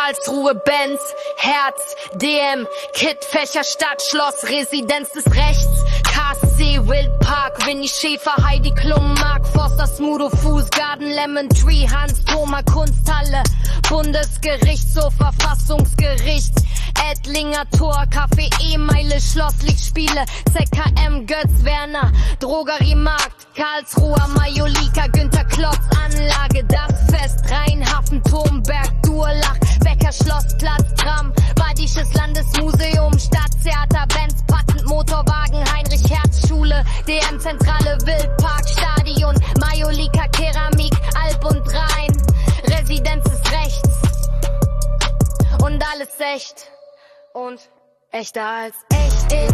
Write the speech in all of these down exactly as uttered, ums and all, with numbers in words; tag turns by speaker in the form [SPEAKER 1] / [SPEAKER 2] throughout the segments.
[SPEAKER 1] Karlsruhe, Benz, Herz, D M, Kittfächer, Stadt, Schloss, Residenz des Rechts, K C, Wildpark, Winnie Schäfer, Heidi Klum, Mark Forster, Smudo, Fußgarten, Lemon Tree, Hans Thoma, Kunsthalle, Bundesgerichtshof, Verfassungsgericht, Ettlinger Tor, Café E-Meile, Schloss, Lichtspiele, Z K M, Götz Werner, Drogeriemarkt, Karlsruher, Majolika, Günter Klotz, Anlage, das Fest, Rheinhafen, Turmberg, Durlach, Becker, Schlossplatz, Tram, Badisches Landesmuseum, Stadttheater, Benz, Patent, Motorwagen, Heinrich-Herz-Schule, D M-Zentrale, Wildpark, Stadion, Majolika, Keramik, Alp und Rhein, Residenz des Rechts und alles echt und echter als echt ist.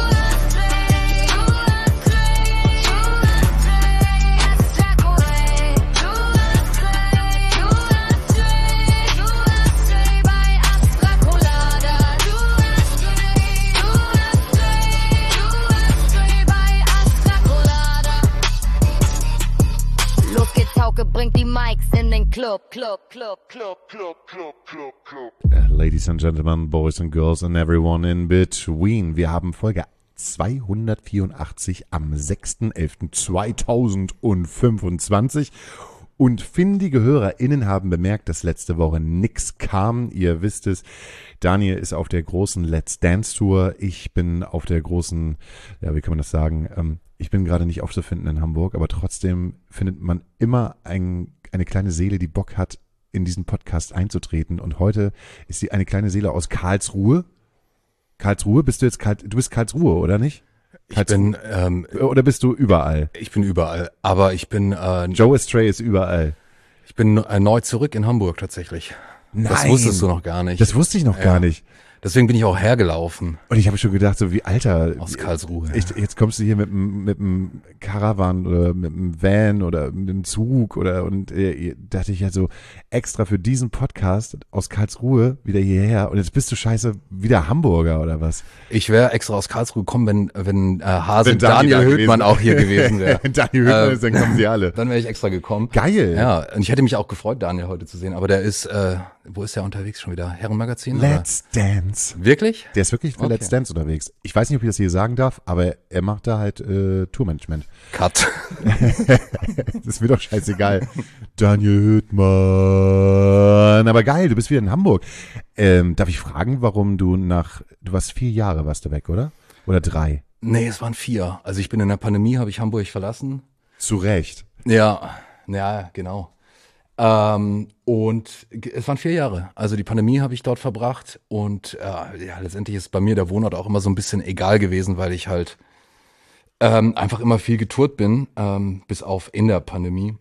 [SPEAKER 1] Bringt die Mics in den Club, Club, Club, Club, Club, Club, Club, Club.
[SPEAKER 2] Uh, ladies and gentlemen, boys and girls and everyone in between. Wir haben Folge zweihundertvierundachtzig am sechster elfter zweitausendfünfundzwanzig. Und findige HörerInnen haben bemerkt, dass letzte Woche nix kam. Ihr wisst es, Daniel ist auf der großen Let's Dance Tour. Ich bin auf der großen, ja, wie kann man das sagen? Ähm, ich bin gerade nicht aufzufinden in Hamburg, aber trotzdem findet man immer ein, eine kleine Seele, die Bock hat, in diesen Podcast einzutreten. Und heute ist sie eine kleine Seele aus Karlsruhe. Karlsruhe? Bist du jetzt Karl, du bist Karlsruhe, oder nicht?
[SPEAKER 3] Ich bin, ähm,
[SPEAKER 2] oder bist du überall?
[SPEAKER 3] Ich bin überall, aber ich bin, äh,
[SPEAKER 2] Joe Estray ist überall.
[SPEAKER 3] Ich bin erneut zurück in Hamburg tatsächlich.
[SPEAKER 2] Nein.
[SPEAKER 3] Das wusstest du noch gar nicht.
[SPEAKER 2] Das wusste ich noch
[SPEAKER 3] ja.
[SPEAKER 2] gar nicht.
[SPEAKER 3] Deswegen bin ich auch hergelaufen.
[SPEAKER 2] Und ich habe schon gedacht, so wie, Alter.
[SPEAKER 3] Aus Karlsruhe.
[SPEAKER 2] Ich, jetzt kommst du hier mit einem mit einem Caravan oder mit einem Van oder mit einem Zug oder und äh, dachte ich ja so, extra für diesen Podcast aus Karlsruhe wieder hierher und jetzt bist du scheiße wieder Hamburger oder was?
[SPEAKER 3] Ich wäre extra aus Karlsruhe gekommen, wenn wenn äh, Hase
[SPEAKER 2] wenn
[SPEAKER 3] Daniel, Daniel Höhtmann auch hier gewesen wäre.
[SPEAKER 2] Wenn Daniel Höhtmann ist, dann kommen sie alle.
[SPEAKER 3] Dann wäre ich extra gekommen.
[SPEAKER 2] Geil.
[SPEAKER 3] Ja, und ich hätte mich auch gefreut, Daniel heute zu sehen, aber der ist, äh, wo ist der unterwegs schon wieder? Herrenmagazin?
[SPEAKER 2] Let's oder? Dance.
[SPEAKER 3] Wirklich?
[SPEAKER 2] Der ist wirklich für okay. Let's Dance unterwegs. Ich weiß nicht, ob ich das hier sagen darf, aber er macht da halt äh, Tourmanagement.
[SPEAKER 3] Cut.
[SPEAKER 2] Das ist mir doch scheißegal. Daniel Höhtmann. Aber geil, du bist wieder in Hamburg. Ähm, darf ich fragen, warum du nach, du warst vier Jahre, warst du weg, oder? Oder drei?
[SPEAKER 3] Nee, es waren vier. Also ich bin in der Pandemie, habe ich Hamburg verlassen.
[SPEAKER 2] Zu Recht.
[SPEAKER 3] Ja, ja, genau. Ähm, und es waren vier Jahre. Also die Pandemie habe ich dort verbracht und äh, ja, letztendlich ist bei mir der Wohnort auch immer so ein bisschen egal gewesen, weil ich halt ähm, einfach immer viel getourt bin, ähm, bis auf in der Pandemie.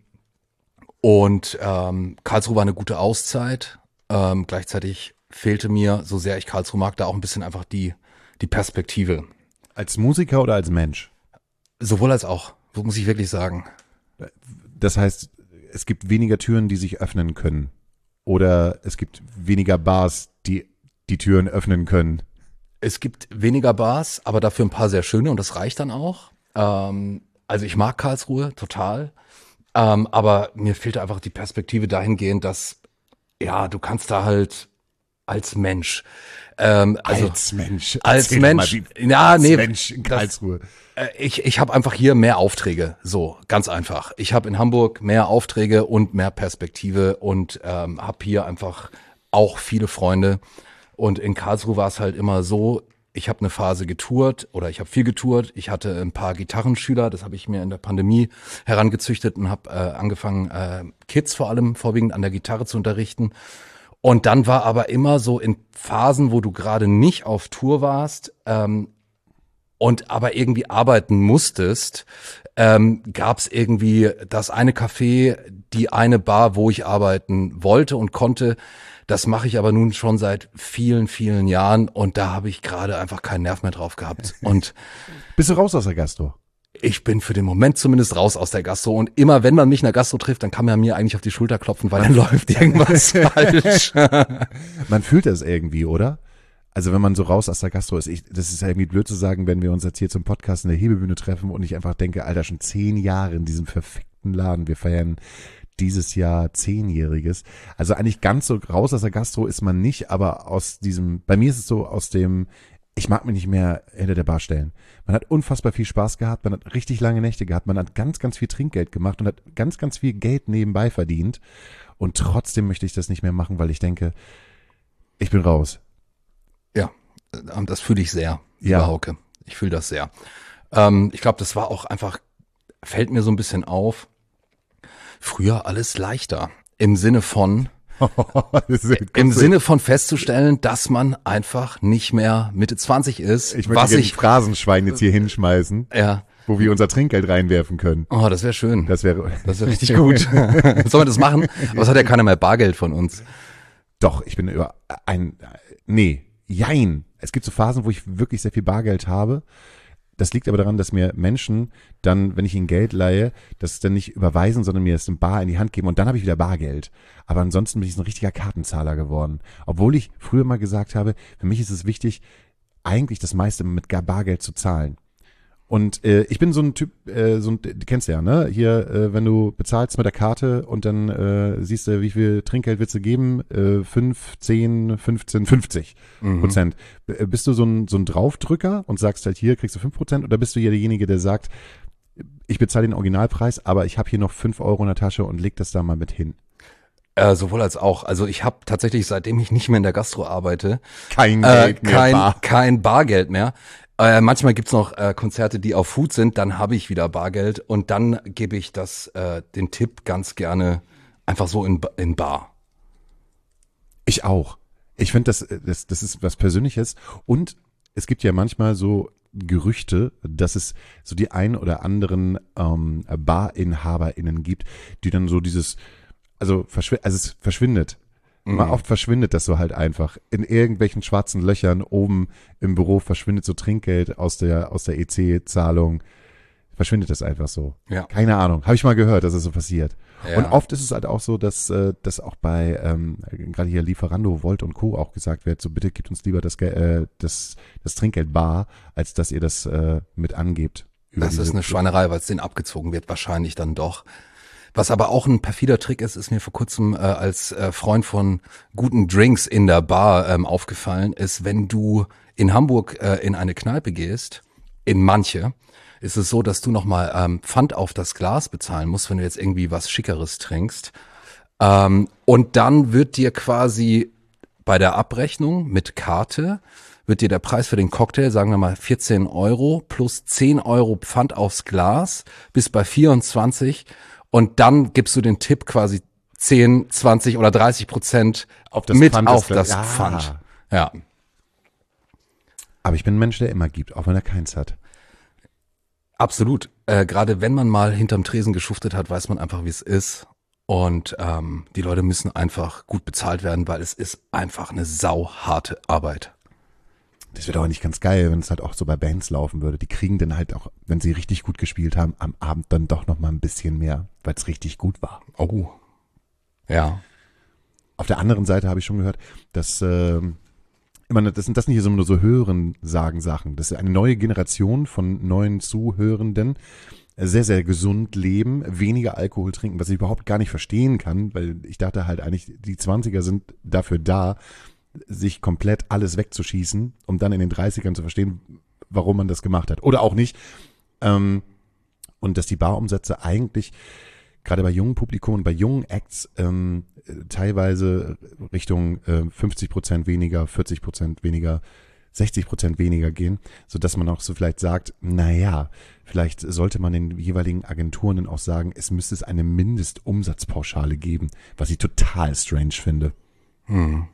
[SPEAKER 3] Und ähm, Karlsruhe war eine gute Auszeit. Ähm, gleichzeitig fehlte mir, so sehr ich Karlsruhe mag, da auch ein bisschen einfach die die Perspektive.
[SPEAKER 2] Als Musiker oder als Mensch?
[SPEAKER 3] Sowohl als auch, muss ich wirklich sagen.
[SPEAKER 2] Das heißt, es gibt weniger Türen, die sich öffnen können. Oder es gibt weniger Bars, die die Türen öffnen können.
[SPEAKER 3] Es gibt weniger Bars, aber dafür ein paar sehr schöne und das reicht dann auch. Ähm, also ich mag Karlsruhe total, ähm, aber mir fehlt einfach die Perspektive dahingehend, dass ja, du kannst da halt als Mensch ähm, also
[SPEAKER 2] als Mensch
[SPEAKER 3] als Mensch ja
[SPEAKER 2] als
[SPEAKER 3] nee
[SPEAKER 2] Mensch in Karlsruhe
[SPEAKER 3] das, äh, ich ich habe einfach hier mehr Aufträge, so ganz einfach. Ich habe in Hamburg mehr Aufträge und mehr Perspektive und ähm, habe hier einfach auch viele Freunde und in Karlsruhe war es halt immer so, ich habe eine Phase getourt oder ich habe viel getourt, ich hatte ein paar Gitarrenschüler, das habe ich mir in der Pandemie herangezüchtet und habe äh, angefangen äh, Kids vor allem vorwiegend an der Gitarre zu unterrichten. Und dann war aber immer so in Phasen, wo du gerade nicht auf Tour warst ähm, und aber irgendwie arbeiten musstest, ähm, gab es irgendwie das eine Café, die eine Bar, wo ich arbeiten wollte und konnte. Das mache ich aber nun schon seit vielen, vielen Jahren und da habe ich gerade einfach keinen Nerv mehr drauf gehabt. Und
[SPEAKER 2] bist du raus aus der Gastro?
[SPEAKER 3] Ich bin für den Moment zumindest raus aus der Gastro und immer, wenn man mich in der Gastro trifft, dann kann man mir eigentlich auf die Schulter klopfen, weil dann läuft irgendwas falsch.
[SPEAKER 2] Man fühlt das irgendwie, oder? Also wenn man so raus aus der Gastro ist, ich, das ist ja irgendwie blöd zu sagen, wenn wir uns jetzt hier zum Podcast in der Hebebühne treffen und ich einfach denke, Alter, schon zehn Jahre in diesem verfickten Laden, wir feiern dieses Jahr Zehnjähriges. Also eigentlich ganz so raus aus der Gastro ist man nicht, aber aus diesem, bei mir ist es so aus dem, ich mag mich nicht mehr hinter der Bar stellen. Man hat unfassbar viel Spaß gehabt, man hat richtig lange Nächte gehabt, man hat ganz, ganz viel Trinkgeld gemacht und hat ganz, ganz viel Geld nebenbei verdient. Und trotzdem möchte ich das nicht mehr machen, weil ich denke, ich bin raus.
[SPEAKER 3] Ja, das fühle ich sehr,
[SPEAKER 2] Ja.
[SPEAKER 3] lieber Hauke. Ich fühle das sehr. Ähm, ich glaube, das war auch einfach, fällt mir so ein bisschen auf, früher alles leichter. Im Sinne von,
[SPEAKER 2] Das ist
[SPEAKER 3] im
[SPEAKER 2] gut.
[SPEAKER 3] Sinne von festzustellen, dass man einfach nicht mehr Mitte zwanzig ist.
[SPEAKER 2] Ich möchte
[SPEAKER 3] was
[SPEAKER 2] gerne
[SPEAKER 3] ich,
[SPEAKER 2] ein Phrasenschwein jetzt hier hinschmeißen,
[SPEAKER 3] ja,
[SPEAKER 2] wo wir unser Trinkgeld reinwerfen können.
[SPEAKER 3] oh, das wäre schön.
[SPEAKER 2] Das wäre
[SPEAKER 3] Das wäre richtig gut. Sollen wir das machen? Aber es hat ja keiner mehr Bargeld von uns.
[SPEAKER 2] Doch, ich bin über ein, nee, jein. Es gibt so Phasen, wo ich wirklich sehr viel Bargeld habe. Das liegt aber daran, dass mir Menschen dann, wenn ich ihnen Geld leihe, das dann nicht überweisen, sondern mir das in Bar in die Hand geben und dann habe ich wieder Bargeld. Aber ansonsten bin ich so ein richtiger Kartenzahler geworden. Obwohl ich früher mal gesagt habe, für mich ist es wichtig, eigentlich das meiste mit gar Bargeld zu zahlen. Und äh, ich bin so ein Typ, äh, so ein, du kennst ja, ne? Hier, äh, wenn du bezahlst mit der Karte und dann äh, siehst du, wie viel Trinkgeld willst du geben? Äh, fünf, zehn, fünfzehn, fünfzig Prozent. B- Bist du so ein, so ein Draufdrücker und sagst halt, hier kriegst du fünf Prozent oder bist du hier derjenige, der sagt, ich bezahle den Originalpreis, aber ich habe hier noch fünf Euro in der Tasche und leg das da mal mit hin?
[SPEAKER 3] Äh, sowohl als auch. Also ich habe tatsächlich, seitdem ich nicht mehr in der Gastro arbeite,
[SPEAKER 2] Kein
[SPEAKER 3] äh,
[SPEAKER 2] Geld mehr
[SPEAKER 3] kein,
[SPEAKER 2] bar.
[SPEAKER 3] kein Bargeld mehr. Äh, manchmal gibt's noch äh, Konzerte, die auf Food sind, dann habe ich wieder Bargeld und dann gebe ich das äh, den Tipp ganz gerne einfach so in, Ba- in Bar.
[SPEAKER 2] Ich auch. Ich finde, das, das, das ist was Persönliches. Und es gibt ja manchmal so Gerüchte, dass es so die ein oder anderen ähm, BarinhaberInnen gibt, die dann so dieses, also, verschw also es verschwindet. Mal oft verschwindet das so halt einfach. In irgendwelchen schwarzen Löchern oben im Büro verschwindet so Trinkgeld aus der, aus der E C-Zahlung. Verschwindet das einfach so.
[SPEAKER 3] Ja.
[SPEAKER 2] Keine Ahnung. Habe ich mal gehört, dass es so passiert.
[SPEAKER 3] Ja.
[SPEAKER 2] Und oft ist es halt auch so, dass äh, dass auch bei ähm, gerade hier Lieferando, Volt und Co. auch gesagt wird, so bitte gebt uns lieber das, Ge- äh, das, das Trinkgeld bar, als dass ihr das äh, mit angebt. über
[SPEAKER 3] Das ist
[SPEAKER 2] diese-
[SPEAKER 3] eine Schweinerei, weil es denen abgezogen wird, wahrscheinlich dann doch. Was aber auch ein perfider Trick ist, ist mir vor kurzem äh, als äh, Freund von guten Drinks in der Bar ähm, aufgefallen, ist, wenn du in Hamburg äh, in eine Kneipe gehst, in manche, ist es so, dass du nochmal ähm, Pfand auf das Glas bezahlen musst, wenn du jetzt irgendwie was Schickeres trinkst. Ähm, und dann wird dir quasi bei der Abrechnung mit Karte, wird dir der Preis für den Cocktail, sagen wir mal vierzehn Euro plus zehn Euro Pfand aufs Glas, bis bei vierundzwanzig. Und dann gibst du den Tipp quasi zehn, zwanzig oder dreißig Prozent
[SPEAKER 2] Auf das
[SPEAKER 3] mit
[SPEAKER 2] Pfand
[SPEAKER 3] auf
[SPEAKER 2] des-
[SPEAKER 3] das
[SPEAKER 2] ja.
[SPEAKER 3] Pfand. Ja,
[SPEAKER 2] Aber ich bin ein Mensch, der immer gibt, auch wenn er keins hat.
[SPEAKER 3] absolut. Äh, gerade wenn man mal hinterm Tresen geschuftet hat, weiß man einfach, wie es ist. Und ähm, die Leute müssen einfach gut bezahlt werden, weil es ist einfach eine sauharte Arbeit.
[SPEAKER 2] Das wäre doch nicht ganz geil, wenn es halt auch so bei Bands laufen würde. Die kriegen dann halt auch, wenn sie richtig gut gespielt haben, am Abend dann doch noch mal ein bisschen mehr, weil es richtig gut war.
[SPEAKER 3] Oh. Ja.
[SPEAKER 2] Auf der anderen Seite habe ich schon gehört, dass ähm, immer das sind das nicht so nur so Hören sagen Sachen. Das ist eine neue Generation von neuen Zuhörenden, äh, sehr sehr gesund leben, weniger Alkohol trinken, was ich überhaupt gar nicht verstehen kann, weil ich dachte halt eigentlich die zwanziger sind dafür da, sich komplett alles wegzuschießen, um dann in den dreißigern zu verstehen, warum man das gemacht hat. Oder auch nicht. Ähm, und dass die Barumsätze eigentlich gerade bei jungen Publikum und bei jungen Acts ähm, teilweise Richtung äh, fünfzig Prozent weniger, vierzig Prozent weniger, sechzig Prozent weniger gehen, sodass man auch so vielleicht sagt, naja, vielleicht sollte man den jeweiligen Agenturen dann auch sagen, es müsste es eine Mindestumsatzpauschale geben, was ich total strange finde.
[SPEAKER 3] Hm.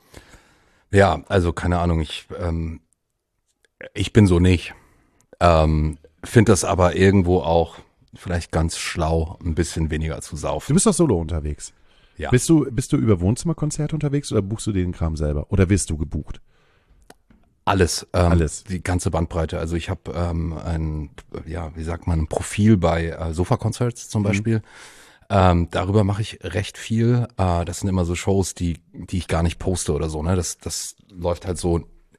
[SPEAKER 3] Ja, also keine Ahnung, ich, ähm, ich bin so nicht. Ähm, finde das aber irgendwo auch vielleicht ganz schlau, ein bisschen weniger zu
[SPEAKER 2] Du
[SPEAKER 3] saufen.
[SPEAKER 2] bist doch solo unterwegs.
[SPEAKER 3] Ja.
[SPEAKER 2] Bist du, bist du über Wohnzimmerkonzerte unterwegs oder buchst du den Kram selber? Oder wirst du gebucht?
[SPEAKER 3] Alles, ähm,
[SPEAKER 2] Alles.
[SPEAKER 3] Die ganze Bandbreite. Also ich habe ähm, ein, ja, wie sagt man, ein Profil bei äh, Sofa-Concerts zum Beispiel. Ähm, darüber mache ich recht viel. Äh, das sind immer so Shows, die, die ich gar nicht poste oder so. Ne, das, das läuft halt so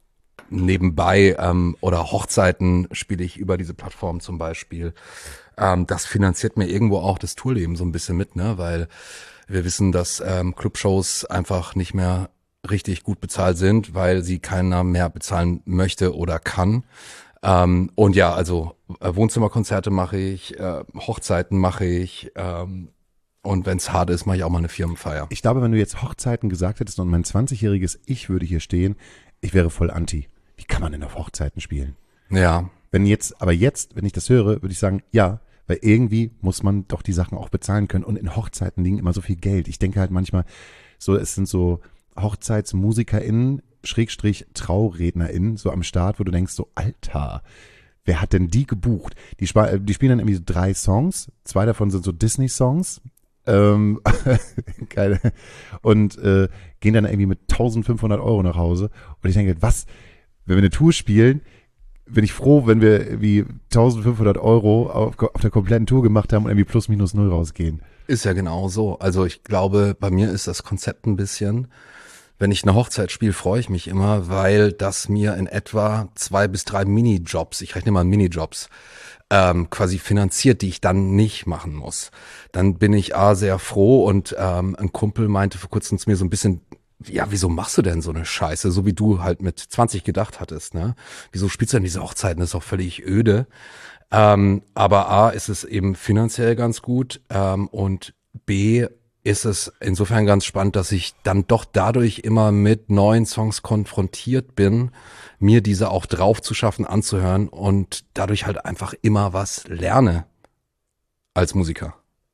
[SPEAKER 3] nebenbei ähm, oder Hochzeiten spiele ich über diese Plattform zum Beispiel. Ähm, das finanziert mir irgendwo auch das Tourleben so ein bisschen mit, ne, weil wir wissen, dass ähm, Clubshows einfach nicht mehr richtig gut bezahlt sind, weil sie keiner mehr bezahlen möchte oder kann. Ähm, und ja, also äh, Wohnzimmerkonzerte mache ich, äh, Hochzeiten mache ich ähm, und wenn es hart ist, mache ich auch mal eine Firmenfeier.
[SPEAKER 2] Ich glaube, wenn du jetzt Hochzeiten gesagt hättest und mein zwanzigjähriges Ich würde hier stehen, ich wäre voll anti. Wie kann man denn auf Hochzeiten spielen?
[SPEAKER 3] Ja.
[SPEAKER 2] Wenn jetzt, aber jetzt, wenn ich das höre, würde ich sagen, ja, weil irgendwie muss man doch die Sachen auch bezahlen können und in Hochzeiten liegen immer so viel Geld. Ich denke halt manchmal, so es sind so HochzeitsmusikerInnen, Schrägstrich TraurednerInnen, so am Start, wo du denkst so, Alter, wer hat denn die gebucht? Die, sp- die spielen dann irgendwie so drei Songs, zwei davon sind so Disney-Songs, ähm, keine, und äh, gehen dann irgendwie mit eintausendfünfhundert Euro nach Hause. Und ich denke, was, wenn wir eine Tour spielen, bin ich froh, wenn wir irgendwie eintausendfünfhundert Euro auf, auf der kompletten Tour gemacht haben und irgendwie plus minus null rausgehen.
[SPEAKER 3] Ist ja genau so. Also ich glaube, bei mir ist das Konzept ein bisschen, wenn ich eine Hochzeit spiele, freue ich mich immer, weil das mir in etwa zwei bis drei Minijobs, ich rechne mal Minijobs, ähm, quasi finanziert, die ich dann nicht machen muss. Dann bin ich A, sehr froh und ähm, ein Kumpel meinte vor kurzem zu mir so ein bisschen, ja, wieso machst du denn so eine Scheiße, so wie du halt mit zwanzig gedacht hattest, ne? Wieso spielst du denn diese Hochzeiten? Das ist doch völlig öde. Ähm, aber A, ist es eben finanziell ganz gut ähm, und B, ist es insofern ganz spannend, dass ich dann doch dadurch immer mit neuen Songs konfrontiert bin, mir diese auch drauf zu schaffen, anzuhören und dadurch halt einfach immer was lerne als Musiker.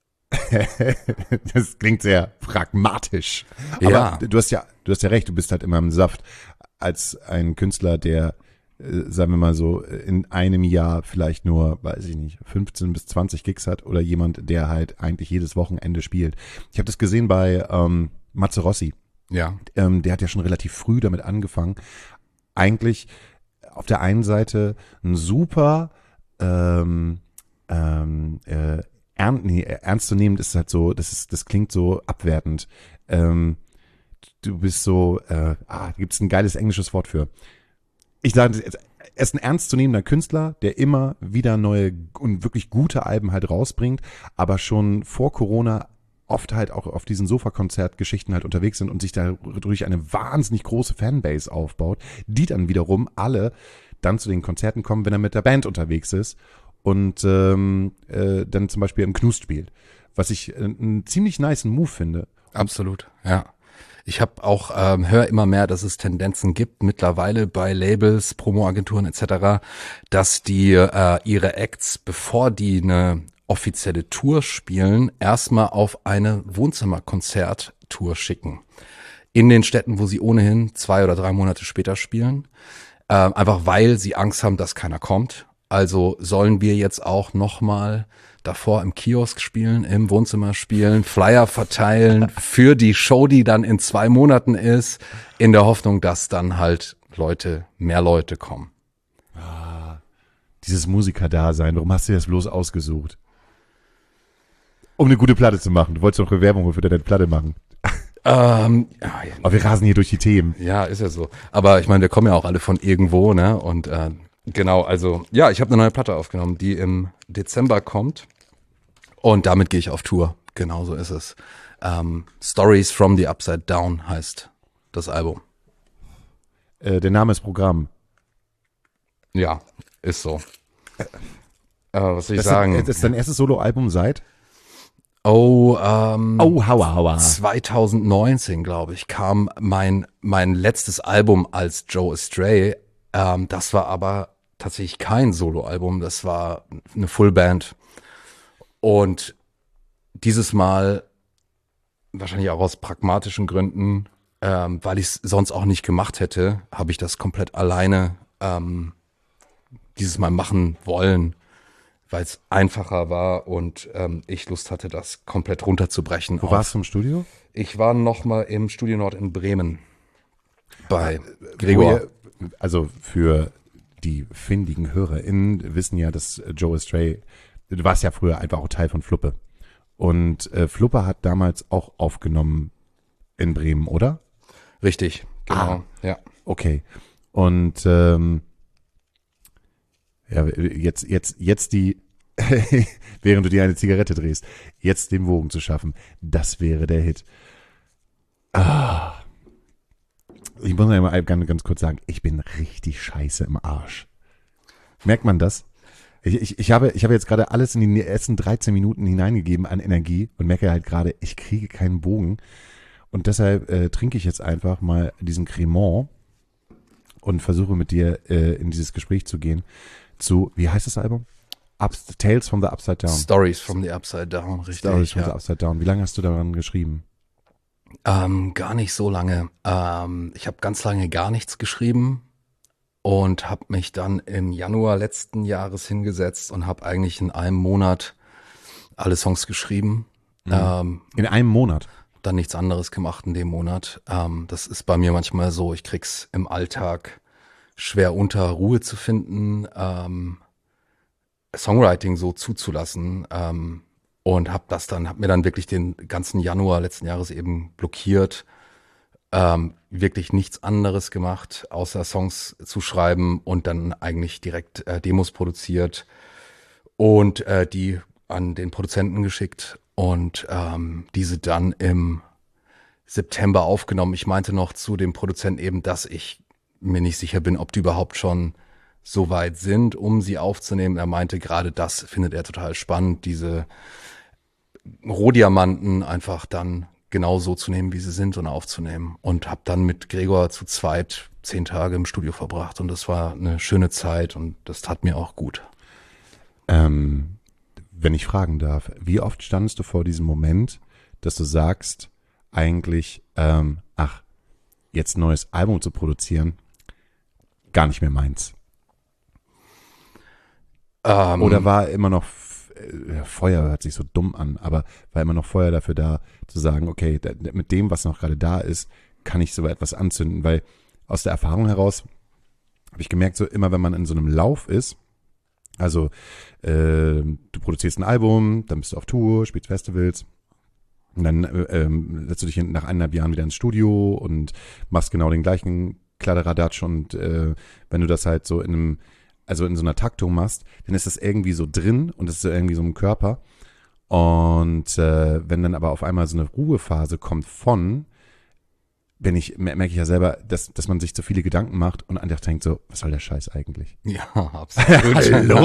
[SPEAKER 2] Das klingt sehr pragmatisch. Aber
[SPEAKER 3] Ja.
[SPEAKER 2] du hast ja, du hast ja recht, du bist halt immer im Saft. Als ein Künstler, der, äh, sagen wir mal so, in einem Jahr vielleicht nur, weiß ich nicht, fünfzehn bis zwanzig Gigs hat oder jemand, der halt eigentlich jedes Wochenende spielt. Ich habe das gesehen bei ähm, Matze Rossi.
[SPEAKER 3] Ja.
[SPEAKER 2] Ähm, der hat ja schon relativ früh damit angefangen. Eigentlich auf der einen Seite ein super ähm, ähm, äh, Ernst, nee, ernst zu nehmen, ist halt so, das ist, das klingt so abwertend. Ähm, du bist so, äh, ah, da gibt es ein geiles englisches Wort für. Ich sage, er ist ein ernstzunehmender Künstler, der immer wieder neue und wirklich gute Alben halt rausbringt, aber schon vor Corona oft halt auch auf diesen Sofakonzertgeschichten halt unterwegs sind und sich dadurch eine wahnsinnig große Fanbase aufbaut, die dann wiederum alle dann zu den Konzerten kommen, wenn er mit der Band unterwegs ist und ähm, äh, dann zum Beispiel im Knust spielt, was ich äh, einen ziemlich nicen Move finde.
[SPEAKER 3] Absolut, ja. Ich habe auch ähm, höre immer mehr, dass es Tendenzen gibt mittlerweile bei Labels, Promoagenturen et cetera, dass die äh, ihre Acts, bevor die eine offizielle Tour spielen, erstmal auf eine Wohnzimmerkonzert-Tour schicken. In den Städten, wo sie ohnehin zwei oder drei Monate später spielen. Äh, einfach weil sie Angst haben, dass keiner kommt. Also sollen wir jetzt auch nochmal davor im Kiosk spielen, im Wohnzimmer spielen, Flyer verteilen für die Show, die dann in zwei Monaten ist, in der Hoffnung, dass dann halt Leute, mehr Leute kommen.
[SPEAKER 2] Ah, dieses Musiker-Dasein, warum hast du das bloß ausgesucht? Um eine gute Platte zu machen. Du wolltest doch Bewerbung für deine Platte machen.
[SPEAKER 3] Ähm, ja,
[SPEAKER 2] Aber wir rasen hier durch die Themen.
[SPEAKER 3] ja, ist ja so. Aber ich meine, wir kommen ja auch alle von irgendwo, ne? Und äh, genau, also ja, ich habe eine neue Platte aufgenommen, die im Dezember kommt. Und damit gehe ich auf Tour. Genau so ist es. Ähm, Stories from the Upside Down heißt das Album.
[SPEAKER 2] Äh, der Name ist Programm.
[SPEAKER 3] Ja, ist so. Äh, was soll ich
[SPEAKER 2] Das
[SPEAKER 3] sagen?
[SPEAKER 2] ist, das ist dein erstes Soloalbum seit?
[SPEAKER 3] Oh, ähm,
[SPEAKER 2] Oh, hauer, hauer.
[SPEAKER 3] zwanzig neunzehn, glaube ich, kam mein mein letztes Album als Joe Astray. Ähm, das war aber tatsächlich kein Soloalbum, das war eine Fullband. Und dieses Mal, wahrscheinlich auch aus pragmatischen Gründen, ähm, weil ich es sonst auch nicht gemacht hätte, habe ich das komplett alleine ähm, dieses Mal machen wollen, weil es einfacher war und ähm, ich Lust hatte, das komplett runterzubrechen.
[SPEAKER 2] Wo warst du im Studio?
[SPEAKER 3] Ich war noch mal im Studio Nord in Bremen bei
[SPEAKER 2] Wo
[SPEAKER 3] Gregor.
[SPEAKER 2] ihr, also für die findigen HörerInnen wissen ja, dass Joe Astray, du warst ja früher einfach auch Teil von Fluppe. Und äh, Fluppe hat damals auch aufgenommen in Bremen, oder?
[SPEAKER 3] Richtig, genau,
[SPEAKER 2] Ah.
[SPEAKER 3] ja.
[SPEAKER 2] Okay. Und ähm, ja, jetzt, jetzt, jetzt die, während du dir eine Zigarette drehst, jetzt den Bogen zu schaffen, das wäre der Hit. Ah. Ich muss mal ganz, ganz kurz sagen, ich bin richtig scheiße im Arsch. Merkt man das? Ich, ich, ich, habe, ich habe jetzt gerade alles in die ersten dreizehn Minuten hineingegeben an Energie und merke halt gerade, ich kriege keinen Bogen. Und deshalb äh, trinke ich jetzt einfach mal diesen Cremant und versuche mit dir äh, in dieses Gespräch zu gehen zu, wie heißt das Album? Ups, Tales from the Upside Down.
[SPEAKER 3] Stories from the Upside Down, richtig.
[SPEAKER 2] Stories from
[SPEAKER 3] ja.
[SPEAKER 2] the Upside Down. Wie lange hast du daran geschrieben?
[SPEAKER 3] Ähm, gar nicht so lange. Ähm, ich habe ganz lange gar nichts geschrieben und habe mich dann im Januar letzten Jahres hingesetzt und habe eigentlich in einem Monat alle Songs geschrieben.
[SPEAKER 2] Mhm.
[SPEAKER 3] Ähm,
[SPEAKER 2] in einem Monat?
[SPEAKER 3] Dann nichts anderes gemacht in dem Monat. Ähm, das ist bei mir manchmal so, ich krieg's im Alltag schwer unter, Ruhe zu finden, ähm, Songwriting so zuzulassen. Ähm, Und hab das dann, hab mir dann wirklich den ganzen Januar letzten Jahres eben blockiert, ähm, wirklich nichts anderes gemacht, außer Songs zu schreiben und dann eigentlich direkt äh, Demos produziert und äh, die an den Produzenten geschickt und ähm, diese dann im September aufgenommen. Ich meinte noch zu dem Produzenten eben, dass ich mir nicht sicher bin, ob die überhaupt schon so weit sind, um sie aufzunehmen. Er meinte, gerade das findet er total spannend, diese Rohdiamanten einfach dann genau so zu nehmen, wie sie sind und aufzunehmen. Und habe dann mit Gregor zu zweit zehn Tage im Studio verbracht und das war eine schöne Zeit und das tat mir auch gut.
[SPEAKER 2] Ähm, wenn ich fragen darf, wie oft standest du vor diesem Moment, dass du sagst, eigentlich, ähm, ach, jetzt ein neues Album zu produzieren, gar nicht mehr meins? Ähm, Oder war immer noch Feuer, hört sich so dumm an, aber war immer noch Feuer dafür da, zu sagen, okay, da, mit dem, was noch gerade da ist, kann ich so etwas anzünden, weil aus der Erfahrung heraus habe ich gemerkt, so immer wenn man in so einem Lauf ist, also äh, du produzierst ein Album, dann bist du auf Tour, spielst Festivals und dann äh, äh, setzt du dich nach eineinhalb Jahren wieder ins Studio und machst genau den gleichen Kladderadatsch und äh, wenn du das halt so in einem also in so einer Taktung machst, dann ist das irgendwie so drin und es ist irgendwie so im Körper. Und äh, wenn dann aber auf einmal so eine Ruhephase kommt von, wenn ich, merke ich ja selber, dass, dass man sich zu viele Gedanken macht und einfach denkt so, was soll der Scheiß eigentlich?
[SPEAKER 3] Ja, absolut.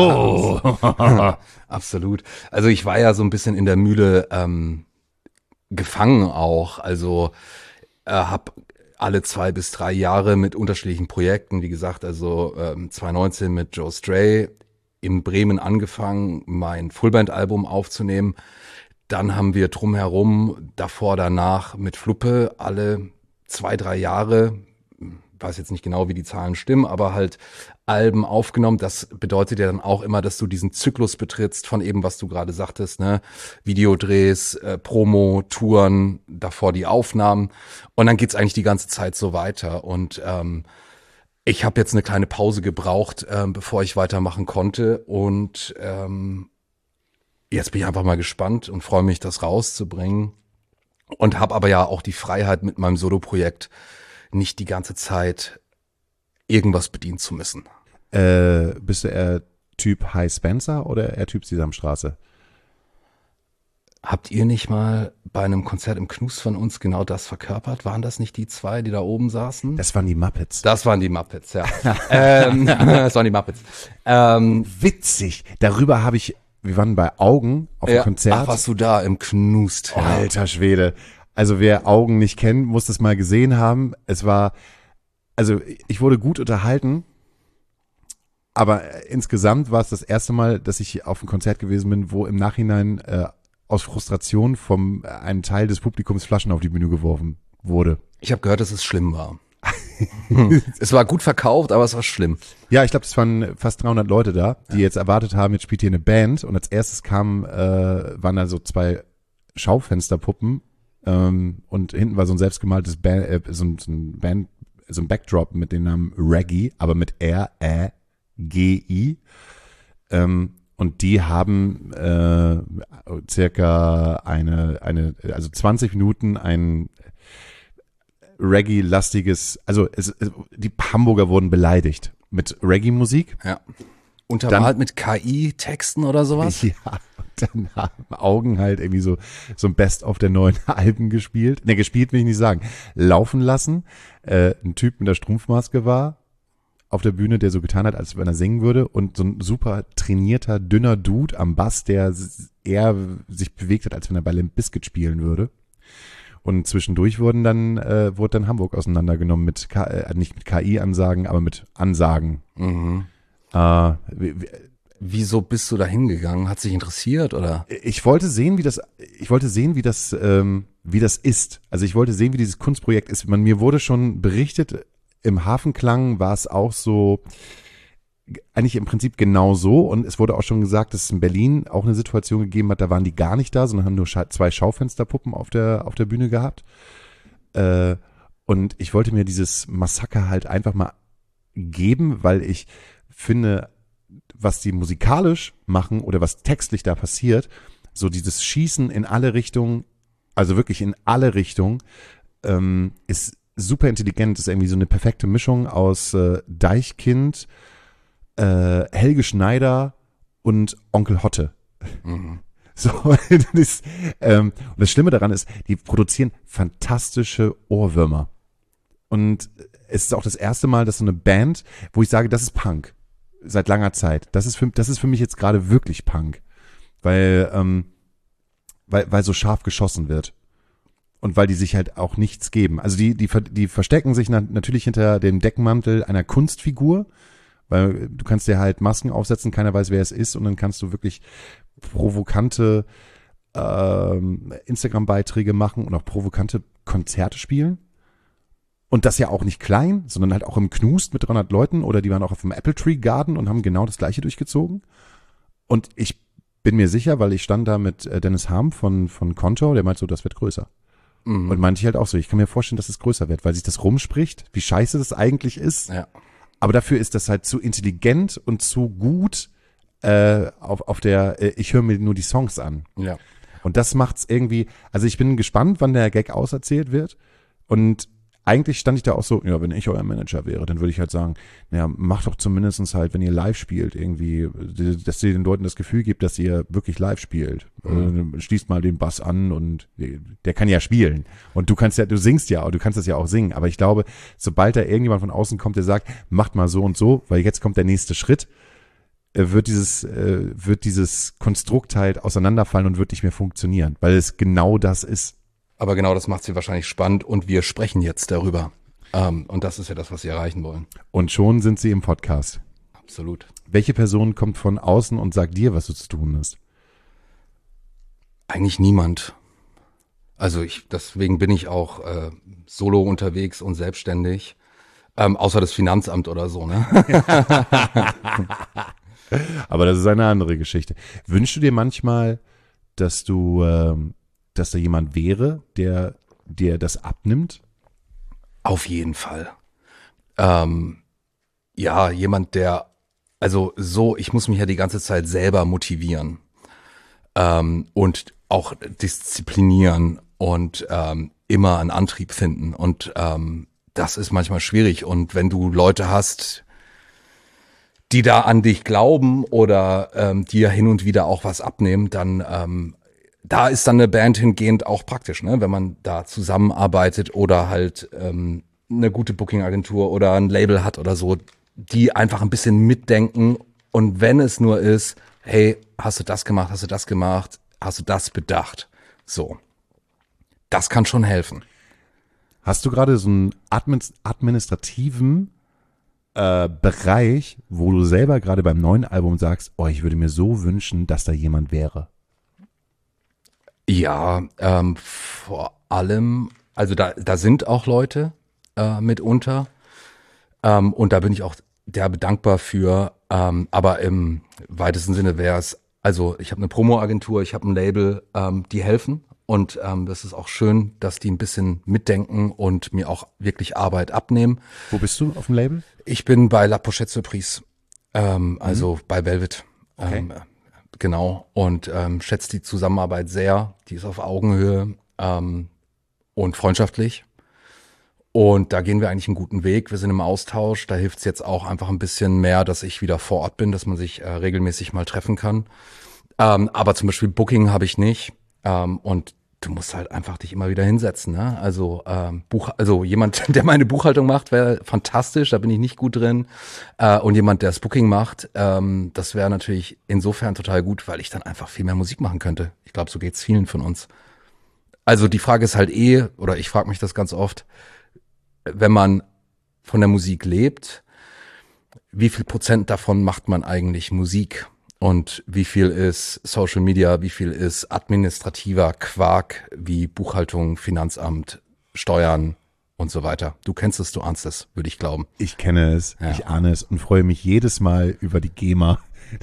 [SPEAKER 3] Hallo! Absolut. Also ich war ja so ein bisschen in der Mühle ähm, gefangen auch. Also äh, hab alle zwei bis drei Jahre mit unterschiedlichen Projekten, wie gesagt, also ähm, zwanzig neunzehn mit Joe Stray in Bremen angefangen, mein Fullband-Album aufzunehmen. Dann haben wir drumherum, davor, danach mit Fluppe alle zwei, drei Jahre, weiß jetzt nicht genau, wie die Zahlen stimmen, aber halt Alben aufgenommen. Das bedeutet ja dann auch immer, dass du diesen Zyklus betrittst von eben, was du gerade sagtest, ne? Videodrehs, äh, Promo, Touren, davor die Aufnahmen. Und dann geht's eigentlich die ganze Zeit so weiter. Und ähm, ich habe jetzt eine kleine Pause gebraucht, ähm, bevor ich weitermachen konnte. Und ähm, jetzt bin ich einfach mal gespannt und freue mich, das rauszubringen. Und habe aber ja auch die Freiheit mit meinem Solo-Projekt, nicht die ganze Zeit irgendwas bedienen zu müssen.
[SPEAKER 2] Äh, bist du eher Typ High Spencer oder eher Typ Sesamstraße?
[SPEAKER 3] Habt ihr nicht mal bei einem Konzert im Knust von uns genau das verkörpert? Waren das nicht die zwei, die da oben saßen?
[SPEAKER 2] Das waren die Muppets.
[SPEAKER 3] Das waren die Muppets, ja. ähm, das waren die Muppets. Ähm,
[SPEAKER 2] Witzig. Darüber habe ich, wir waren bei Augen auf
[SPEAKER 3] ja,
[SPEAKER 2] dem Konzert.
[SPEAKER 3] Ach, warst du da im Knust?
[SPEAKER 2] Oh, alter Schwede. Also wer Augen nicht kennt, muss das mal gesehen haben. Es war, also ich wurde gut unterhalten, aber insgesamt war es das erste Mal, dass ich auf einem Konzert gewesen bin, wo im Nachhinein äh, aus Frustration vom äh, einem Teil des Publikums Flaschen auf die Bühne geworfen wurde.
[SPEAKER 3] Ich habe gehört, dass es schlimm war. Es war gut verkauft, aber es war schlimm.
[SPEAKER 2] Ja, ich glaube, es waren fast dreihundert Leute da, die ja. jetzt erwartet haben, jetzt spielt hier eine Band. Und als erstes kamen, äh, waren da so zwei Schaufensterpuppen. Ähm, und hinten war so ein selbstgemaltes Band, äh, so, ein, so ein Band, so ein Backdrop mit dem Namen Reggae, aber mit R, Ä, G, I. Ähm, und die haben äh, circa eine, eine, also zwanzig Minuten ein Reggae-lastiges, also es, es, die Hamburger wurden beleidigt mit Reggae-Musik.
[SPEAKER 3] Ja. Untermalt mit K I-Texten oder sowas?
[SPEAKER 2] Ja, und dann haben Augen halt irgendwie so, so ein Best-of der neuen Alben gespielt. Ne, gespielt will ich nicht sagen. Laufen lassen. Äh, ein Typ mit der Strumpfmaske war auf der Bühne, der so getan hat, als wenn er singen würde, und so ein super trainierter, dünner Dude am Bass, der eher sich bewegt hat, als wenn er bei Limp Bizkit spielen würde. Und zwischendurch wurden dann, äh, wurde dann Hamburg auseinandergenommen mit, K- äh, nicht mit K I-Ansagen, aber mit Ansagen.
[SPEAKER 3] Mhm.
[SPEAKER 2] Äh, wie, wie,
[SPEAKER 3] Wieso bist du da hingegangen? Hat sich interessiert, oder?
[SPEAKER 2] ich wollte sehen, wie das, ich wollte sehen, wie das, ähm, wie das ist. Also ich wollte sehen, wie dieses Kunstprojekt ist. Man, mir wurde schon berichtet, im Hafenklang war es auch so, eigentlich im Prinzip genau so, und es wurde auch schon gesagt, dass es in Berlin auch eine Situation gegeben hat, da waren die gar nicht da, sondern haben nur scha- zwei Schaufensterpuppen auf der, auf der Bühne gehabt. Äh, und ich wollte mir dieses Massaker halt einfach mal geben, weil ich finde, was die musikalisch machen oder was textlich da passiert, so dieses Schießen in alle Richtungen, also wirklich in alle Richtungen, ähm, ist super intelligent, ist irgendwie so eine perfekte Mischung aus äh, Deichkind, äh, Helge Schneider und Onkel Hotte.
[SPEAKER 3] Mhm.
[SPEAKER 2] So, das ist, ähm, und das Schlimme daran ist, die produzieren fantastische Ohrwürmer. Und es ist auch das erste Mal, dass so eine Band, wo ich sage, das ist Punk. Seit langer Zeit. Das ist für, das ist für mich jetzt gerade wirklich Punk. Weil, ähm, weil, weil so scharf geschossen wird. Und weil die sich halt auch nichts geben. Also die, die, die verstecken sich na, natürlich hinter dem Deckmantel einer Kunstfigur, weil du kannst dir halt Masken aufsetzen, keiner weiß, wer es ist, und dann kannst du wirklich provokante ähm, Instagram-Beiträge machen und auch provokante Konzerte spielen. Und das ja auch nicht klein, sondern halt auch im Knust mit dreihundert Leuten, oder die waren auch auf dem Apple Tree Garden und haben genau das Gleiche durchgezogen. Und ich bin mir sicher, weil ich stand da mit Dennis Harm von, von Konto, der meint so, das wird größer. Mhm. Und meinte ich halt auch so, ich kann mir vorstellen, dass es größer wird, weil sich das rumspricht, wie scheiße das eigentlich ist.
[SPEAKER 3] Ja.
[SPEAKER 2] Aber dafür ist das halt zu intelligent und zu gut äh, auf, auf der, äh, ich höre mir nur die Songs an.
[SPEAKER 3] Ja.
[SPEAKER 2] Und das macht's irgendwie, also ich bin gespannt, wann der Gag auserzählt wird. Und eigentlich stand ich da auch so, ja, wenn ich euer Manager wäre, dann würde ich halt sagen, naja, macht doch zumindestens halt, wenn ihr live spielt, irgendwie, dass ihr den Leuten das Gefühl gibt, dass ihr wirklich live spielt. Mhm. Äh, schließt mal den Bass an, und der kann ja spielen. Und du kannst ja, du singst ja, du kannst das ja auch singen. Aber ich glaube, sobald da irgendjemand von außen kommt, der sagt, macht mal so und so, weil jetzt kommt der nächste Schritt, äh, wird dieses, äh, wird dieses Konstrukt halt auseinanderfallen und wird nicht mehr funktionieren, weil es genau das ist.
[SPEAKER 3] Aber genau das macht sie wahrscheinlich spannend, und wir sprechen jetzt darüber. Ähm, und das ist ja das, was sie erreichen wollen.
[SPEAKER 2] Und schon sind sie im Podcast.
[SPEAKER 3] Absolut.
[SPEAKER 2] Welche Person kommt von außen und sagt dir, was du zu tun hast?
[SPEAKER 3] Eigentlich niemand. Also ich, deswegen bin ich auch äh, solo unterwegs und selbstständig. Ähm, außer das Finanzamt oder so, ne?
[SPEAKER 2] Aber das ist eine andere Geschichte. Wünschst du dir manchmal, dass du, ähm, dass da jemand wäre, der dir das abnimmt?
[SPEAKER 3] Auf jeden Fall. Ähm, ja, jemand, der, also so, ich muss mich ja die ganze Zeit selber motivieren ähm, und auch disziplinieren und ähm, immer einen Antrieb finden. Und ähm, das ist manchmal schwierig. Und wenn du Leute hast, die da an dich glauben oder ähm, dir hin und wieder auch was abnehmen, dann ähm, da ist dann eine Band hingehend auch praktisch, ne? Wenn man da zusammenarbeitet oder halt ähm, eine gute Booking-Agentur oder ein Label hat oder so, die einfach ein bisschen mitdenken, und wenn es nur ist, hey, hast du das gemacht, hast du das gemacht, hast du das bedacht, so. Das kann schon helfen.
[SPEAKER 2] Hast du gerade so einen admin administrativen äh, Bereich, wo du selber gerade beim neuen Album sagst, oh, ich würde mir so wünschen, dass da jemand wäre?
[SPEAKER 3] Ja, ähm, vor allem, also da, da sind auch Leute äh, mitunter ähm, und da bin ich auch derbe dankbar für, ähm, aber im weitesten Sinne wäre es, also ich habe eine Promo-Agentur, ich habe ein Label, ähm, die helfen, und ähm, das ist auch schön, dass die ein bisschen mitdenken und mir auch wirklich Arbeit abnehmen.
[SPEAKER 2] Wo bist du auf dem Label?
[SPEAKER 3] Ich bin bei La Pochette Surprise, ähm, also mhm. bei Velvet.
[SPEAKER 2] Okay.
[SPEAKER 3] Ähm, Genau, und ähm, schätzt die Zusammenarbeit sehr. Die ist auf Augenhöhe ähm, und freundschaftlich. Und da gehen wir eigentlich einen guten Weg. Wir sind im Austausch. Da hilft es jetzt auch einfach ein bisschen mehr, dass ich wieder vor Ort bin, dass man sich äh, regelmäßig mal treffen kann. Ähm, aber zum Beispiel Booking habe ich nicht. Ähm, und du musst halt einfach dich immer wieder hinsetzen. Ne? Also ähm, Buch, also jemand, der meine Buchhaltung macht, wäre fantastisch. Da bin ich nicht gut drin. Äh, und jemand, der das Booking macht, ähm, das wäre natürlich insofern total gut, weil ich dann einfach viel mehr Musik machen könnte. Ich glaube, so geht's vielen von uns. Also die Frage ist halt eh, oder ich frage mich das ganz oft, wenn man von der Musik lebt, wie viel Prozent davon macht man eigentlich Musik? Und wie viel ist Social Media, wie viel ist administrativer Quark wie Buchhaltung, Finanzamt, Steuern und so weiter? Du kennst es, du ahnst es, würde ich glauben.
[SPEAKER 2] Ich kenne es,
[SPEAKER 3] Ja.
[SPEAKER 2] ich ahne es und freue mich jedes Mal über die GEMA,